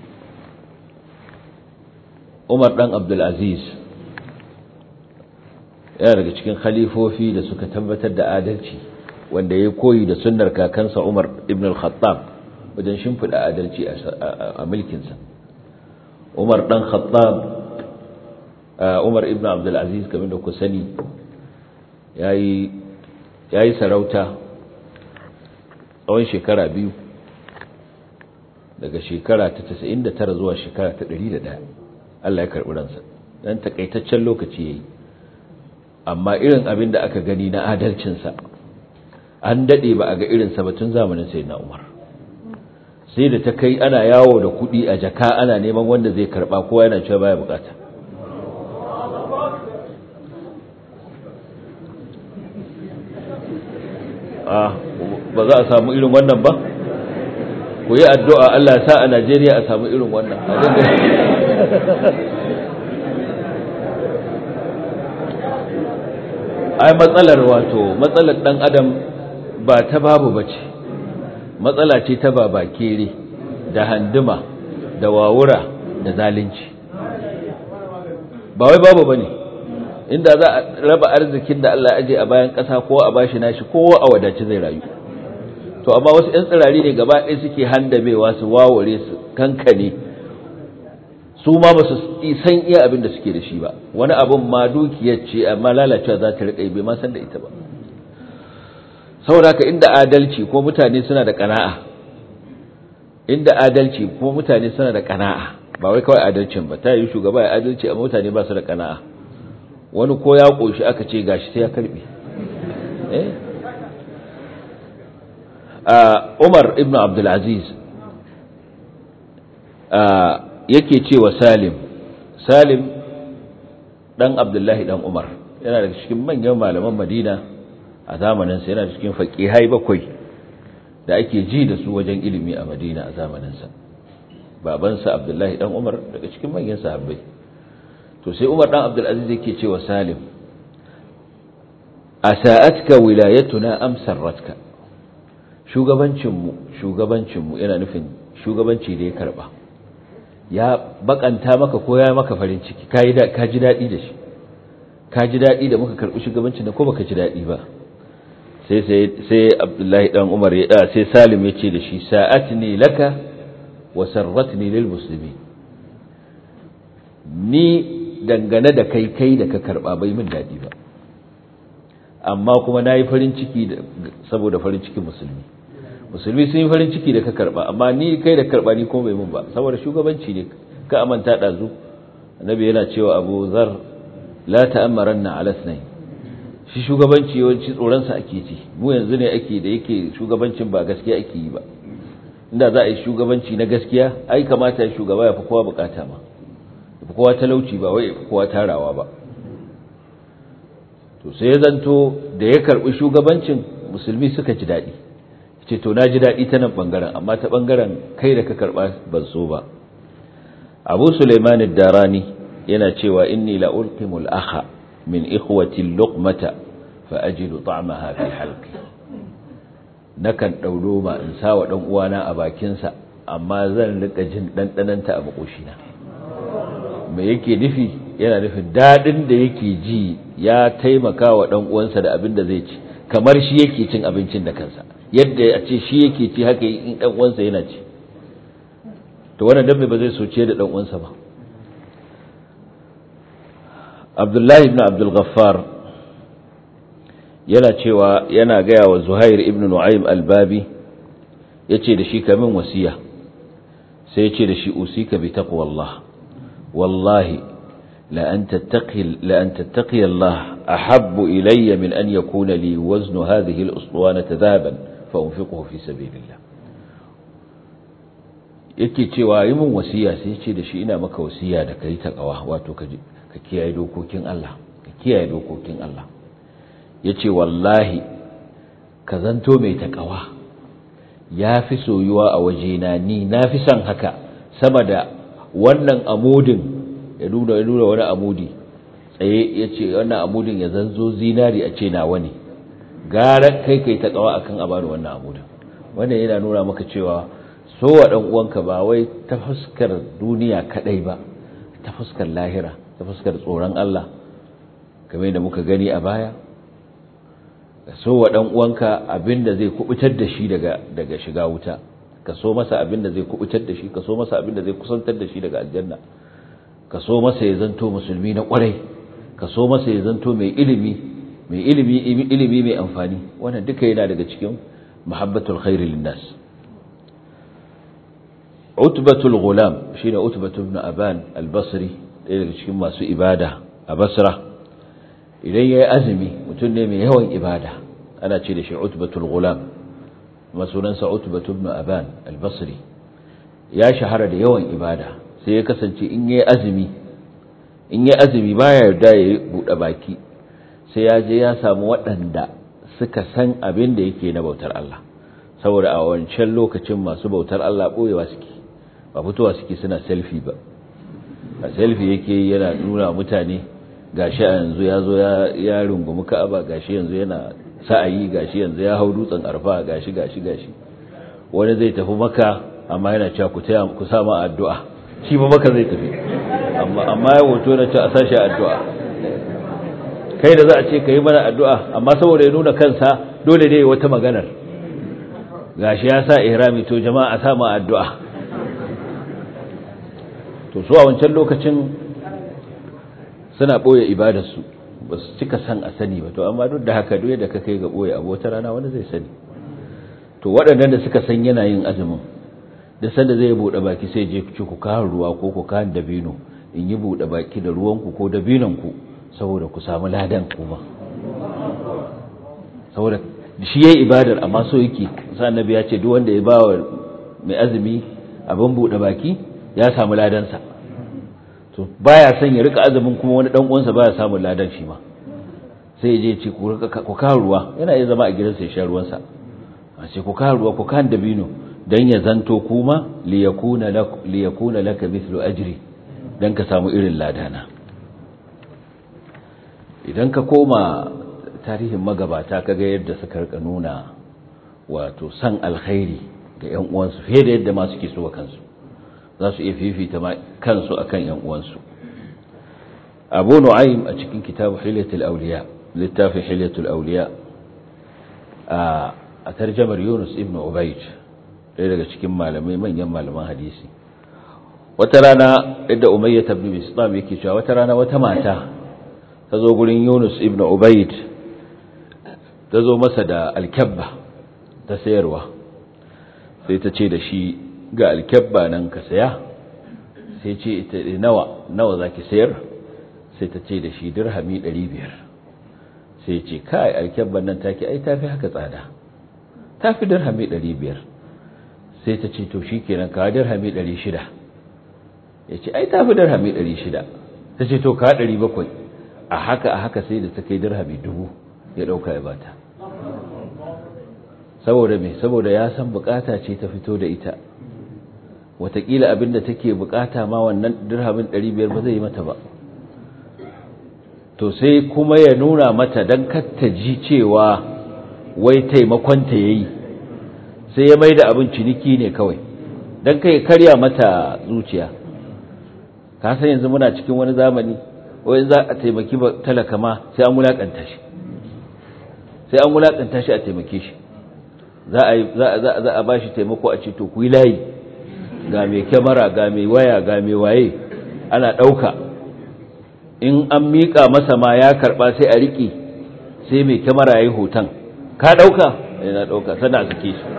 Umar ɗan Abdulaziz yana daga cikin khalifofi da suka tabbatar da adalci, wanda ya koyi da sunnar kakansa Umar ibn al-Khattab wajen shimfiɗa adalci a mulkinsa. Umar ɗan Khattab, Umar ibn Abdulaziz kamar da ku sani, ya yi sarauta tsawon shekara 2, daga shekara ta 99 zuwa shekara ta 101. Allah ya karɓi ransa, dan takaitaccen lokaci yayi, amma irin abin da aka gani na adalcinsa an daɗe ba a ga irinsa ba tun zamanin sayyidina Umar. sai da ta kai ana yawo da kuɗi a jaka ana neman wanda zai karɓa, kowa yana cewa baya bukata. Ba za a samu irin wannan ba? Ku yi addu'a Allah ya sa a Najeriya a samu irin wannan. Ai matsalar ɗan adam ba ta babu bace, matsala ce ta babakere da handuma da wawura da zalunci. Ba wai babu bane, inda za a raba arzikin da Allah aje a bayan ƙasa ko a bashi nashi kowa a wadace zai rayu. To amma wasu ƴan tsirari ne gaba ɗaya suke handamewa su wawure su kankane, su ma ba su san iya abin da suke da shi ba. Wani abin ma dukiyar ce amma lalacewa za ta riƙa bai ma san da ita ba. Saboda haka inda adalci ko mutane suna da ƙana'a, ba wai kawai adalcin ba, ta yi shugaba ya adalci amma mutane ba su da ƙana'a. Wani ko ya ƙoshi aka ce gashi sai ya karɓe. Umar ibn Abdulaziz yake cewa Salim ɗan Abdullahi ɗan Umar, yana daga cikin manyan malaman Madina a zamaninsa, yana da cikin faƙihai 7 da ake ji da su wajen ilimi a Madina a zamaninsa. Babansa Abdullahi ɗan Umar daga cikin manyan sahabbai. To sai Umar ɗan Abdulaziz yake cewa Salim, asa'atka wilayatuna am sarratka? Shugabancinmu yana nufin shugabanci da ya karba, ya bakanta maka ko ya maka farin ciki, ka ji daɗi da shi, ka ji daɗi da muka karɓi shugabancin da ko baka ji daɗi ba. sai Abdullahi dan Umar sai Salim ya ce da shi, sa'atni laka wa sarratni lil muslimin. Ni dangane da kai da ka karba bai min daɗi ba, amma kuma nayi farin ciki saboda farin cikin musulmi sun yi farin ciki da ka karba, amma ni kai da karba ni kuma bai mun ba, saboda shugabanci ne. Ka amanta dazu annabi yana cewa Abu Zar, la ta'ammaranna ala ithnain. Shi shugabanci yawanci tsoron sa ake ci, mu yanzu ne ake da yake shugabancin ba gaskiya ake yi ba. Inda za a yi shugabanci na gaskiya, ai kamata shugaba ya fi kowa bukata ma, ya fi kowa talauci ba wai ya fi kowa tarawa ba. To sai ya zanto da ya karbi shugabancin musulmi suka ji daɗi, ce to na ji daɗi ta nan ɓangaren, amma ta ɓangaren kai da ka karɓa ban so ba. Abu Sulaiman ad-Darani yana cewa inni la ulqimul akha min ikhwati al-luqmata fa ajidu ta'maha fi halqi. Nakan dauro ma in sawa dan uwana a bakin sa, amma zan rika jin dandananta a makoshina. Me yake nufi? Yana nufin dadin da yake ji ya taimaka wa dan uwansa da abin da zai ci, kamar shi yake cin abincin da kansa. Yadda a ce shi yake ci haka in dan uwansa yana ci, to wannan dabbe ba zai soce da dan uwansa ba. Abdullahi ibn Abdul Ghaffar yana cewa yana gaya wa Zuhair ibn Nu'aym al-Babi yace da shi kamin wasiya sai yace da shi usika bi taqwallah wallahi la an tattaqi Allah ahabbu ilayya min an yakuna li wazn hadhihi al-uswanah dhahaban fa unfiquhu fi sabilillah. Yake cewa yi min wasiya sai yace da shi ina maka wasiya da kai taqwa wato ka kiyaye dokokin Allah, ka kiyaye dokokin Allah. Yace wallahi ka zanto mai taqwa yafi soyuwa a wajena, ni nafi son haka sama da wannan amudin ya nuna wani amudi tsaye yace wannan amudin ya zanzo zinari a ce nawa ne, gara kai taqwa akan a bani wannan amudin. Wannan yana nuna maka cewa so wa dan uwanka ba wai ta fuskar duniya kadai ba, ta fuskar lahira, ta fuskar tsoron Allah kamar yadda muka gani a baya. Ka so wa dan uwanka abinda zai kubutar da shi daga shiga wuta, ka so masa abinda zai kubutar da shi, ka so masa abinda zai kusantar da shi daga aljanna, ka so masa ya zanto musulmi na kwarai, ka so masa ya zanto mai ilimi mai amfani. Wannan duka yana daga cikin mahabbatul khairi linnas. Utbatul Ghulam shine Utbatu ibn Aban al-Basri, ɗaya daga cikin masu ibada a Basra. Idan yayi azumi mutum ne mai yawan ibada, ana ce da shi Utbatul Ghulam, sunansa Utbatu ibn Aban al-Basri. Ya shahara da yawan ibada, sai ya kasance in yayi azumi baya yarda ya bude baki sai ya je ya samu waɗanda suka san abin da yake na bautar Allah, saboda a wancan lokacin masu bautar Allah boyewa suke, ba fitowa suke suna selfie ba. A selfie yake yana nuna mutane gashi yanzu ya zo ya rungumi Ka'aba, gashi yanzu yana sa'ayi, gashi yanzu ya hau dutsen Arfa, gashi wani zai tafi Makka amma yana cewa ku sa ma addu'a, shi ba Makka zai tafi amma ya hoto na cewa a sashi addu'a. Kai da za a ce kai mana addu'a, amma saboda ya nuna kansa dole dai wata maganar, gashi ya sa ihrami, to jama'a a sa ma addu'a. To su a wancan lokacin suna ɓoye ibadarsu, ba su cika san a sani ba. To amma duk da haka duk da ka kai ga ɓoye abu, wata rana wani zai sani. To waɗannan da suka san yana yin azumin, da sanda zai buɗe baki sai je ci ku kawo ruwa ko ku kawo dabino, in yi buɗe baki da ruwanku ko dabinonku saboda ku samu ladan kuma. Saboda shi yayi ibadar amma so yake, sai annabi ya ce duk wanda ya ba wa mai azumi abin buɗe baki ya samu ladansa. To baya son ya rika azumin kuma wani dan uwansa baya samun ladan shi ma, sai je ce ku kawo ruwa, yana iya zama a gidansa ya sha ruwansa, a ce ku kawo ruwa, ku kawo dabino, dan ya zanto kuma liyakuna laka mithlu ajri, dan ka samu irin ladana. Idan ka koma tarihin magabata kaga yadda suka rika nuna wato san alkhairi ga ƴan uwansu fiye da yadda ma suke so kansu, za su iya fifita kansu akan ƴan uwansu. Abu Nu'aym a cikin kitabu Hilyatul Awliya, littafin Hilyatul Awliya, a tarjamar Yunus ibn Ubayd, ɗaya daga cikin manyan malaman hadisi. Wata rana yadda Umayyah ibn Bistam yake cewa wata rana wata mata ta zo gurin Yunus ibn Ubayd, ta zo masa da alkabba ta sayarwa, sai ta ce da shi ga alkabba nan ka saya. Sai ce ita nawa zaki sayar? Sai ta ce da shi dirhami 500. Sai ce kai alkabban nan take ai tafi haka tsada, tafi dirhami 500. Sai ta ce to shikenan ka dirhami 600. Yace ai tafi dirhami 600. Ta ce to ka 700. a haka sai da ta kai dirhami 1000 ya dauka ya bata. Saboda me? Saboda ya san bukata ce ta fito da ita, watakila abinda take bukata ma wannan dirhamin 500 ba zai yi mata ba. To sai kuma ya nuna mata dan katta ji cewa wai taimakon ta yayi, sai ya maida abin ciniki ne kawai dan kai karya mata zuciya. Ka san yanzu muna cikin wani zamani wai za a taimaki talaka ma sai an wulakanta shi, a taimake shi. Za a bashi taimako a ce to ku yi layi, ga mai kyamara, ga mai waya, ga mai waye, ana ɗauka. In an miƙa masa ma ya karɓa sai a riƙe sai mai kyamara ya yi hoton ka ɗauka yana ɗauka sana a sake shi.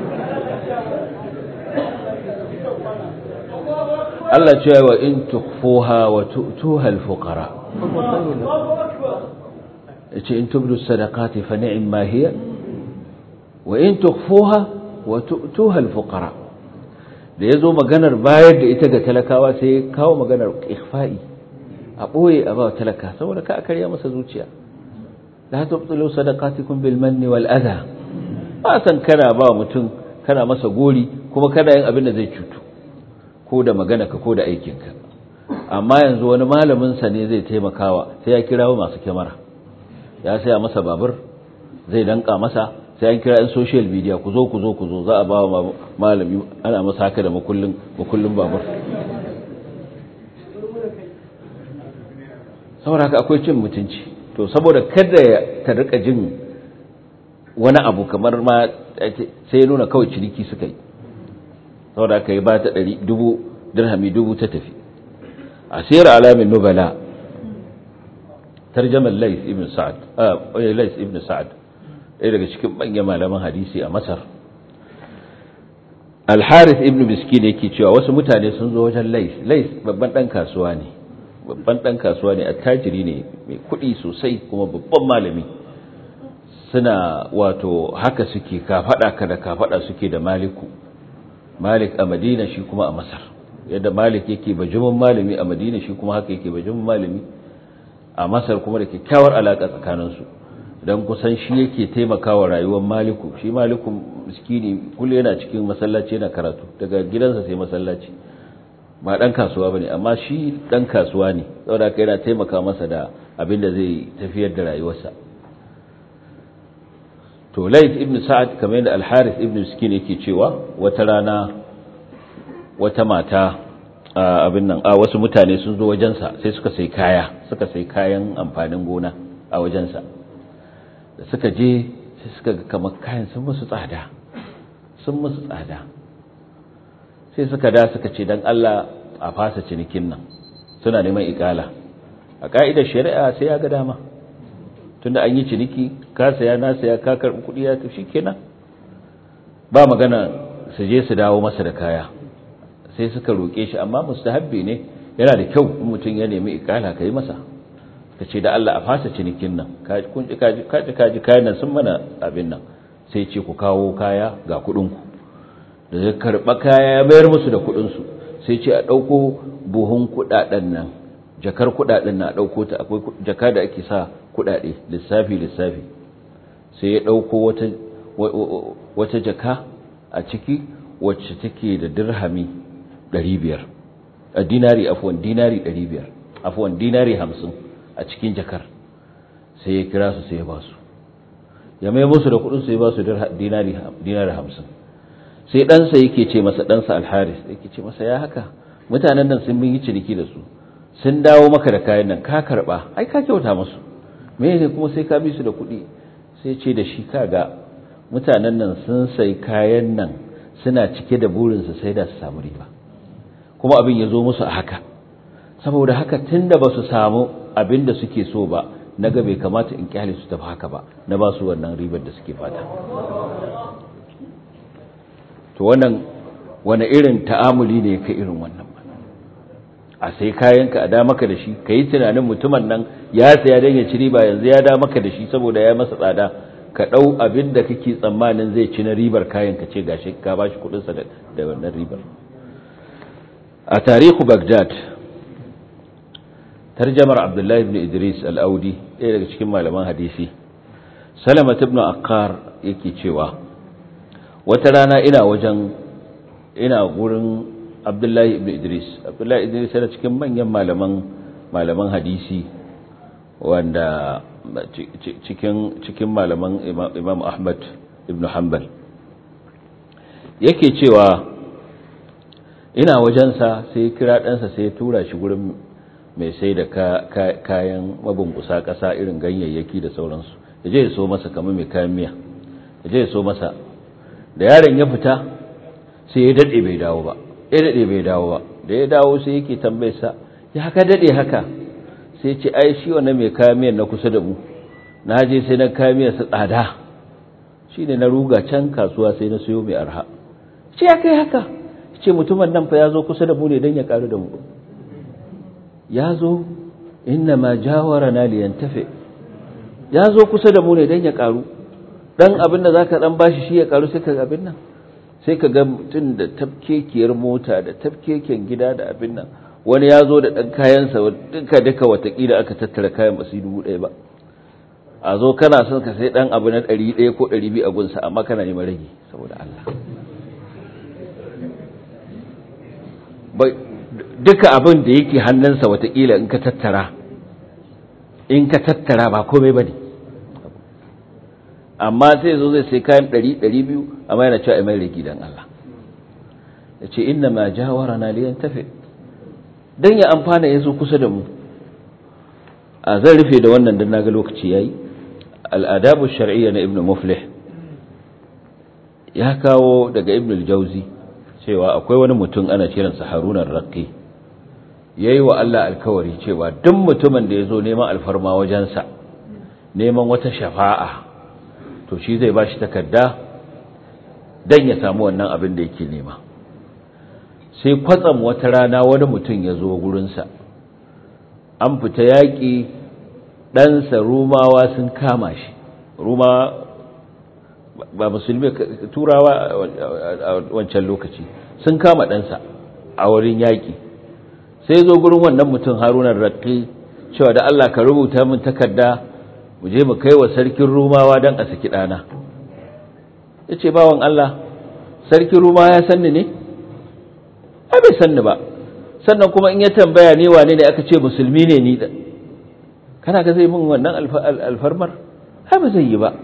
Allah ce wa in tukfuha wa tu'tuha al-fuqara yace in tubdu sadaqati fa ni'ma hiya wa in tukfuha wa tu'tuha al-fuqara da yazo maganar bayar da ita ga talakawa sai kawo maganar ikhfa'i a boye a ba talaka saboda ka karya masa zuciya la tubtilu sadaqatikum bil manni wal adha ba san kana ba mutum kana masa gori kuma kana yin abin da zai cutu ko da magana ka ko da aikinka. Amma yanzu wani malamin sa ne zai taimakawa sai ya kirawo masu kyamara ya saya masa babur zai danka masa sai an kira in social media ku zo za a ba wa malami ana masa haka da makullin babur. Saboda haka akwai cin mutunci to saboda kada ta rika jin wani abu kamar ma sai ya nuna kawai ciniki suka yi saboda haka ya ba ta dirhami 1000 ta tafi. Asir alamin nubala tarjamar Lais ibn Sa'ad ɗaya daga cikin manyan malaman hadisi a Masar. Al-Harith ibn Miskin yake cewa wasu mutane sun zo wajen Lais babban dan kasuwa ne attajiri ne mai kuɗi sosai kuma babban malami. Suna wato haka suke kafada suke da Malik a Madina shi kuma a Masar. Yadda Malik yake bajimin malami a Madina shi kuma haka yake bajimin malami a Masar kuma da kyakkyawar alaka tsakaninsu. Dan kusan shi yake taimakawa rayuwar Maliku. Shi Maliku miskini kullu yana cikin masallaci yana karatu daga gidansa sai masallaci. Ba dan kasuwa bane amma shi dan kasuwa ne. Saboda haka yana taimaka masa da abin da zai tafiyar da rayuwarsa. To Layth ibn Sa'ad kamar yadda Al-Harith ibn Miskin yake cewa wata rana wata mata wasu mutane sun zo wajensa sai suka sai kayan amfanin gona a wajensa. Da suka je sai suka ga kamar kayan sun musu tsada sai suka ce dan Allah a fasa cinikin nan suna neman ikala. A ka'idar shari'a sai ya ga dama tunda an yi ciniki ka saya na saya ka karbi kudi ya tafi kenan ba magana su je su dawo masa da kaya. Sai suka roke shi amma mustahabbi ne yana da kyau in mutum ya nemi ikala kai masa ka ce da Allah a fasa cinikin nan kaji kayan nan sun mana abin nan sai ce ku kawo kaya ga kudin ku da zai karba kaya ya bayar musu da kudin su sai ce a dauko buhun kudaden nan jakar kudaden na dauko ta akwai jaka da ake sa kudade lissafi sai ya dauko wata jaka a ciki wacce take da dirhami 500 a dinari 500 dinari 50 a cikin jakar sai ya kira su sai ya ba su ya mai musu da kudin sai ya ba su dinari 50 sai ɗansa yake ce masa ɗansa Al-Haris yake ce masa ya haka mutanen nan sun yi ciniki da su sun dawo maka da kayan nan ka karba ai ka kyauta musu me ne kuma sai ka bi su da kuɗi sai ce da shi kaga mutanen nan sun sai kayan nan suna cike da burinsu sai da su samu riba kuma abin ya zo musu a haka saboda haka tunda ba su samu abin da suke so ba naga bai kamata in kyale su tafi haka ba na ba su wannan ribar da suke fata. To wannan wani irin ta'amuli ne ka irin wannan ba a sai kayanka a da maka da shi kai tunanin mutumin nan ya saya dan ya ci riba yanzu ya da maka da shi saboda ya masa tsada ka dau abin da kake tsammanin zai ci na ribar kayan ka ce gashi ka bashi kudin sa da wannan ribar. A tarihu Baghdad tarjamar Abdullah ibn Idris al-Audi ɗaya daga cikin malaman hadisi Salama ibn Aqar yake cewa wata rana ina gurin Abdullahi ibn Idris yana cikin manyan malaman hadisi wanda cikin malaman Imam Ahmad ibn Hanbal yake cewa ina wajensa sai kira ɗansa sai ya tura shi gurin mai sai da kayan mabungusa ƙasa irin ganyayyaki da sauransu ya je ya so masa kamar mai kayan miya ya je ya so masa da yaron ya fita sai ya dade bai dawo ba da ya dawo sai yake tambayarsa ya haka dade haka sai ce ai shi wannan mai kayan miyan na kusa da mu na je sai na kai miya su tsada shine na ruga can kasuwa sai na siyo mai arha ce ya kai haka ce mutumin nan fa ya zo kusa da mu ne don ya karu da mu ya zo inna ma jawarana liyantafi ya zo kusa da mu ne don ya karu dan abin da zaka dan bashi shi ya karu sai ka abin nan sai ka ga mutum da tafkekiyar mota da tafkeken gida da abin nan wani ya zo da dan kayansa duka watakila aka tattara kayan basu 1000 ba a zo kana son ka sai dan abu na 100 ko 200 a gunsa amma kana neman rage saboda Allah duka abin da yake hannunsa watakila in ka tattara ba komai ba ne amma sai zo zai sai kayan 100-200 amma yana cewa mai rigi don Allah ya ce inna ma jawara na liyan tafe don ya amfana ya zo kusa da mu a zan rufe da wannan don naga lokaci ya yi al'adabu shari'iyya na ibn muflih ya kawo daga ibn al-jauzi cewa akwai wani mutum ana kiransa harunan raƙi ya yi wa Allah alkawari cewa duk mutumin da ya zo neman alfarma wajensa neman wata shafa'a to shi zai ba shi takarda don ya samu wannan abin da yake nema sai kwatsam wata rana wani mutum ya zo gurinsa an fita yaƙi ɗansa rumawa sun kama shi rumawa ba musulmi turawa a wancan lokaci sun kama ɗansa a wurin yaƙi sai zo gurin wannan mutum harunan raƙi cewa da Allah ka rubuta min takarda mu je mu kai wa sarkin rumawa don a saki ɗana ya ce bawan Allah sarkin rumawa ya sanni ne? ai bai sanni ba sannan kuma in ya tambaya ne wane ne aka ce musulmi ne ni da kana ga zai min wannan alfarmar ai ba zai yi ba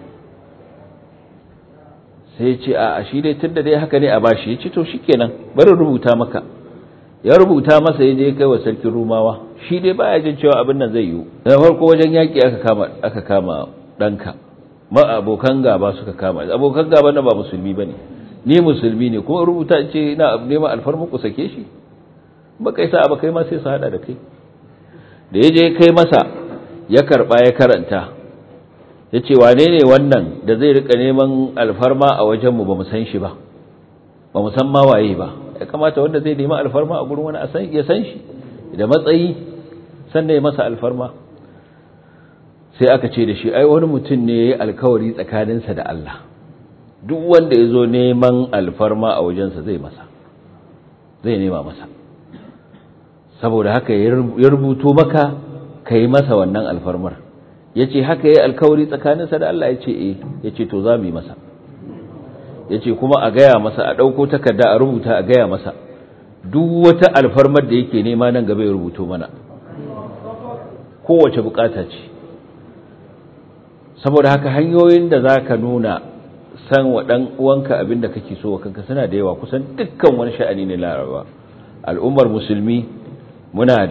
sai ya ce a shi dai tun da dai haka ne a bashi ya ce to shikenan bari rubuta maka ya rubuta masa ya je kai wa sarkin rumawa shi dai baya jin cewa abin nan zai yi da farko wajen yaki aka kama danka ma abokan gaba suka kama abokan gaba na ba musulmi bane ni musulmi ne kuma rubuta ce ina neman alfarma ku sake shi ba kai sa ba kai ma sai su hada da kai da ya je kai masa ya karba ya karanta ya ce wane ne wannan da zai rika neman alfarma a wajenmu ba mu san shi ba ba mu san ma waye ba ya kamata wanda zai nemi alfarma a gurin wani ya san shi da matsayi sannan ya masa alfarma sai aka ce da shi ai wani mutum ne ya yi alkawari tsakaninsa da Allah duk wanda ya zo neman alfarma a wajensa zai nema masa saboda haka ya rubuto maka ka yi masa wannan alfarmar ya ce haka ya yi alkawari tsakaninsa da Allah ya ce ya ce to za mu yi masa ya ce kuma a gaya masa a ɗauko takarda a rubuta a gaya masa duk wata alfarmar da yake nema nan gaba ya rubuto mana kowace bukata ce saboda haka hanyoyin da za ka nuna san wa ɗan uwanka abin da kake so wa kanka suna da yawa kusan dukkan wani sha'ani ne laraba al'ummar musulmi muna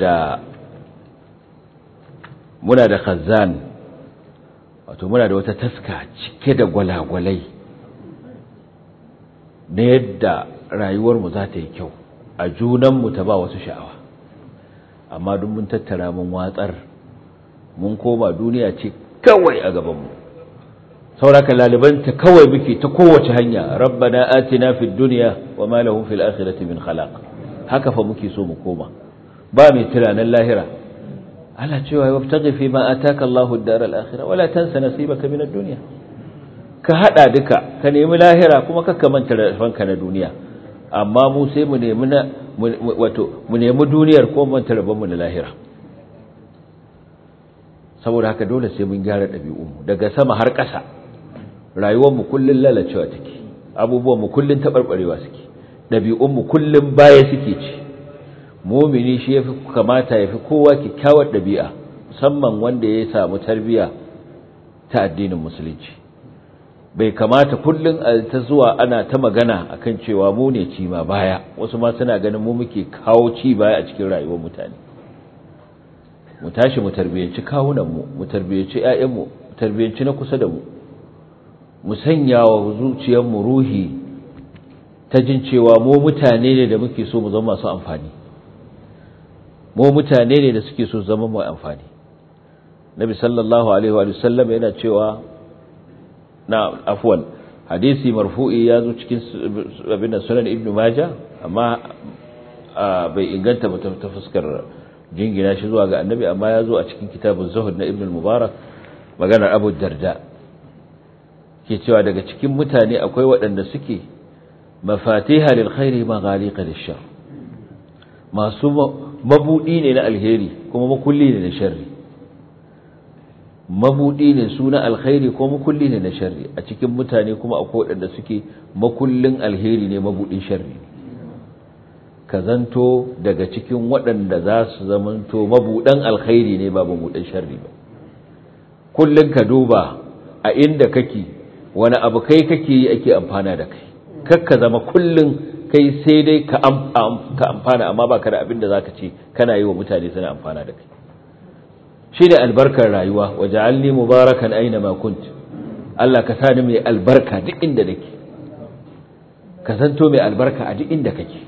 da khazan wato muna da wata taska cike da gwalagwalai na yadda rayuwarmu za ta yi kyau a junanmu ta ba wasu sha'awa amma duk mun tattara mun watsar mun koma duniya ce kawai a gabanmu sauraka lalibanta kawai muke ta kowace hanya rabbana atina fid dunya wa ma lahum fil akhirati min khalaq haka fa muke so mu koma ba mai tunanin lahira Allah cewa wabtaghi fi ma ataka Allahu ad-dar al-akhirah wala tansa nasibaka min ad-dunya ka hada duka ka nemi lahira kuma ka manta rafanka na duniya amma mu sai mu nemi mu nemi duniyar ko manta rabanmu na lahira saboda haka dole sai mun gyara ɗabi'unmu daga sama har ƙasa rayuwarmu kullun lalacewa take abubuwanmu kullun taɓarɓarewa suke ɗabi'unmu kullun baya suke ci mumini shi yafi kamata yafi kowa kyakkyawar ɗabi'a musamman wanda ya samu tarbiyya ta addinin musulunci bai kamata kullun ta zuwa ana ta magana akan cewa mu ne ci ma baya wasu ma suna ganin mu muke kawo ci baya a cikin rayuwar mutane mu tashi mu tarbiyyanci kawunanmu mu tarbiyyanci ƴaƴanmu mu tarbiyyanci na kusa da mu mu sanya wa zuciyarmu ruhi ta jin cewa mu mutane ne da muke so mu zama masu amfani mu mutane ne da suke so zama mai amfani nabi sallallahu alaihi wa sallam yana cewa hadisi marfu'i ya zo cikin abin sunan ibn majah amma bai inganta ba ta fuskar jingina shi zuwa ga annabi, amma ya zo a cikin kitabun zuhud na ibn mubarak maganar abu darda ke cewa daga cikin mutane akwai waɗanda suke mafatiha lil khairi maghaliqa lish shar, masu mabudi ne na alheri kuma makulli ne na sharri. Mabudi ne su na alkhairi ko makulli ne na sharri. A cikin mutane kuma akwai waɗanda suke makullin alheri ne mabudin sharri. Ka zanto daga cikin waɗanda za su zamanto mabudan alkhairi ne ba mabudan sharri ba. Kullun ka duba a inda kake wani abu kai kake yi ake amfana da kai. Kakka zama kullun kai sai dai ka amfana amma baka da abin da zaka ce kana yi wa mutane suna amfana da kai. Shi da albarkar rayuwa, waja'alni mubarakan aina ma kunt. Allah ka sani mai albarka duk inda nake. Ka zanto mai albarka a duk inda kake.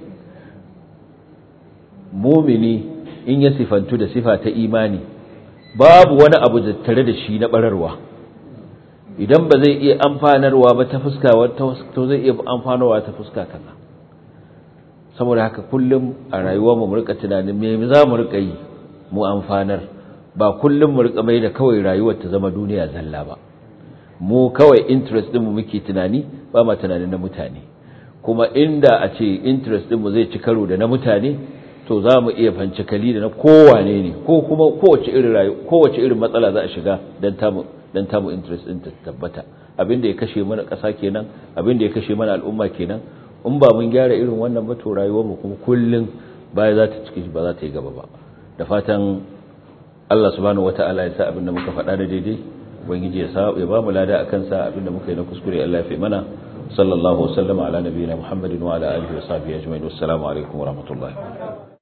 Mumini in ya sifantu da sifa ta imani, babu wani abu da tare da shi na bararwa. Idan ba zai iya amfanarwa ba ta fuska to zai iya amfanarwa ta fuska kaza. Saboda haka kullum a rayuwar mu rika tunanin me za mu rika yi mu amfanar. Ba kullum mu rika mai da kawai rayuwar ta zama duniya zalla ba. Mu kawai interest din mu muke tunani, ba ma tunanin na mutane. Kuma inda a ce interest din mu zai ci karo da na mutane, to za mu iya fancikali da na kowane ne, ko kuma kowace irin matsala za a shiga dan tamu interest din ta tabbata. Abin da ya kashe mana ƙasa kenan, abin da ya kashe mana al'umma kenan. In ba mun gyara irin wannan ba, to rayuwar mu kuma kullun baya za ta ciki ba za ta yi gaba ba. Da fatan Allah subhanahu wata'ala ya sa abin da muka faɗa da daidai, ubangiji ya ba mu lada akan sa, abin da muka yi na kuskure Allah ya fi mana. Sallallahu alaihi wa sallam ala nabiyina Muhammadin wa ala alihi wa sahbihi ajma'in. Wassalamu alaikum wa rahmatullahi.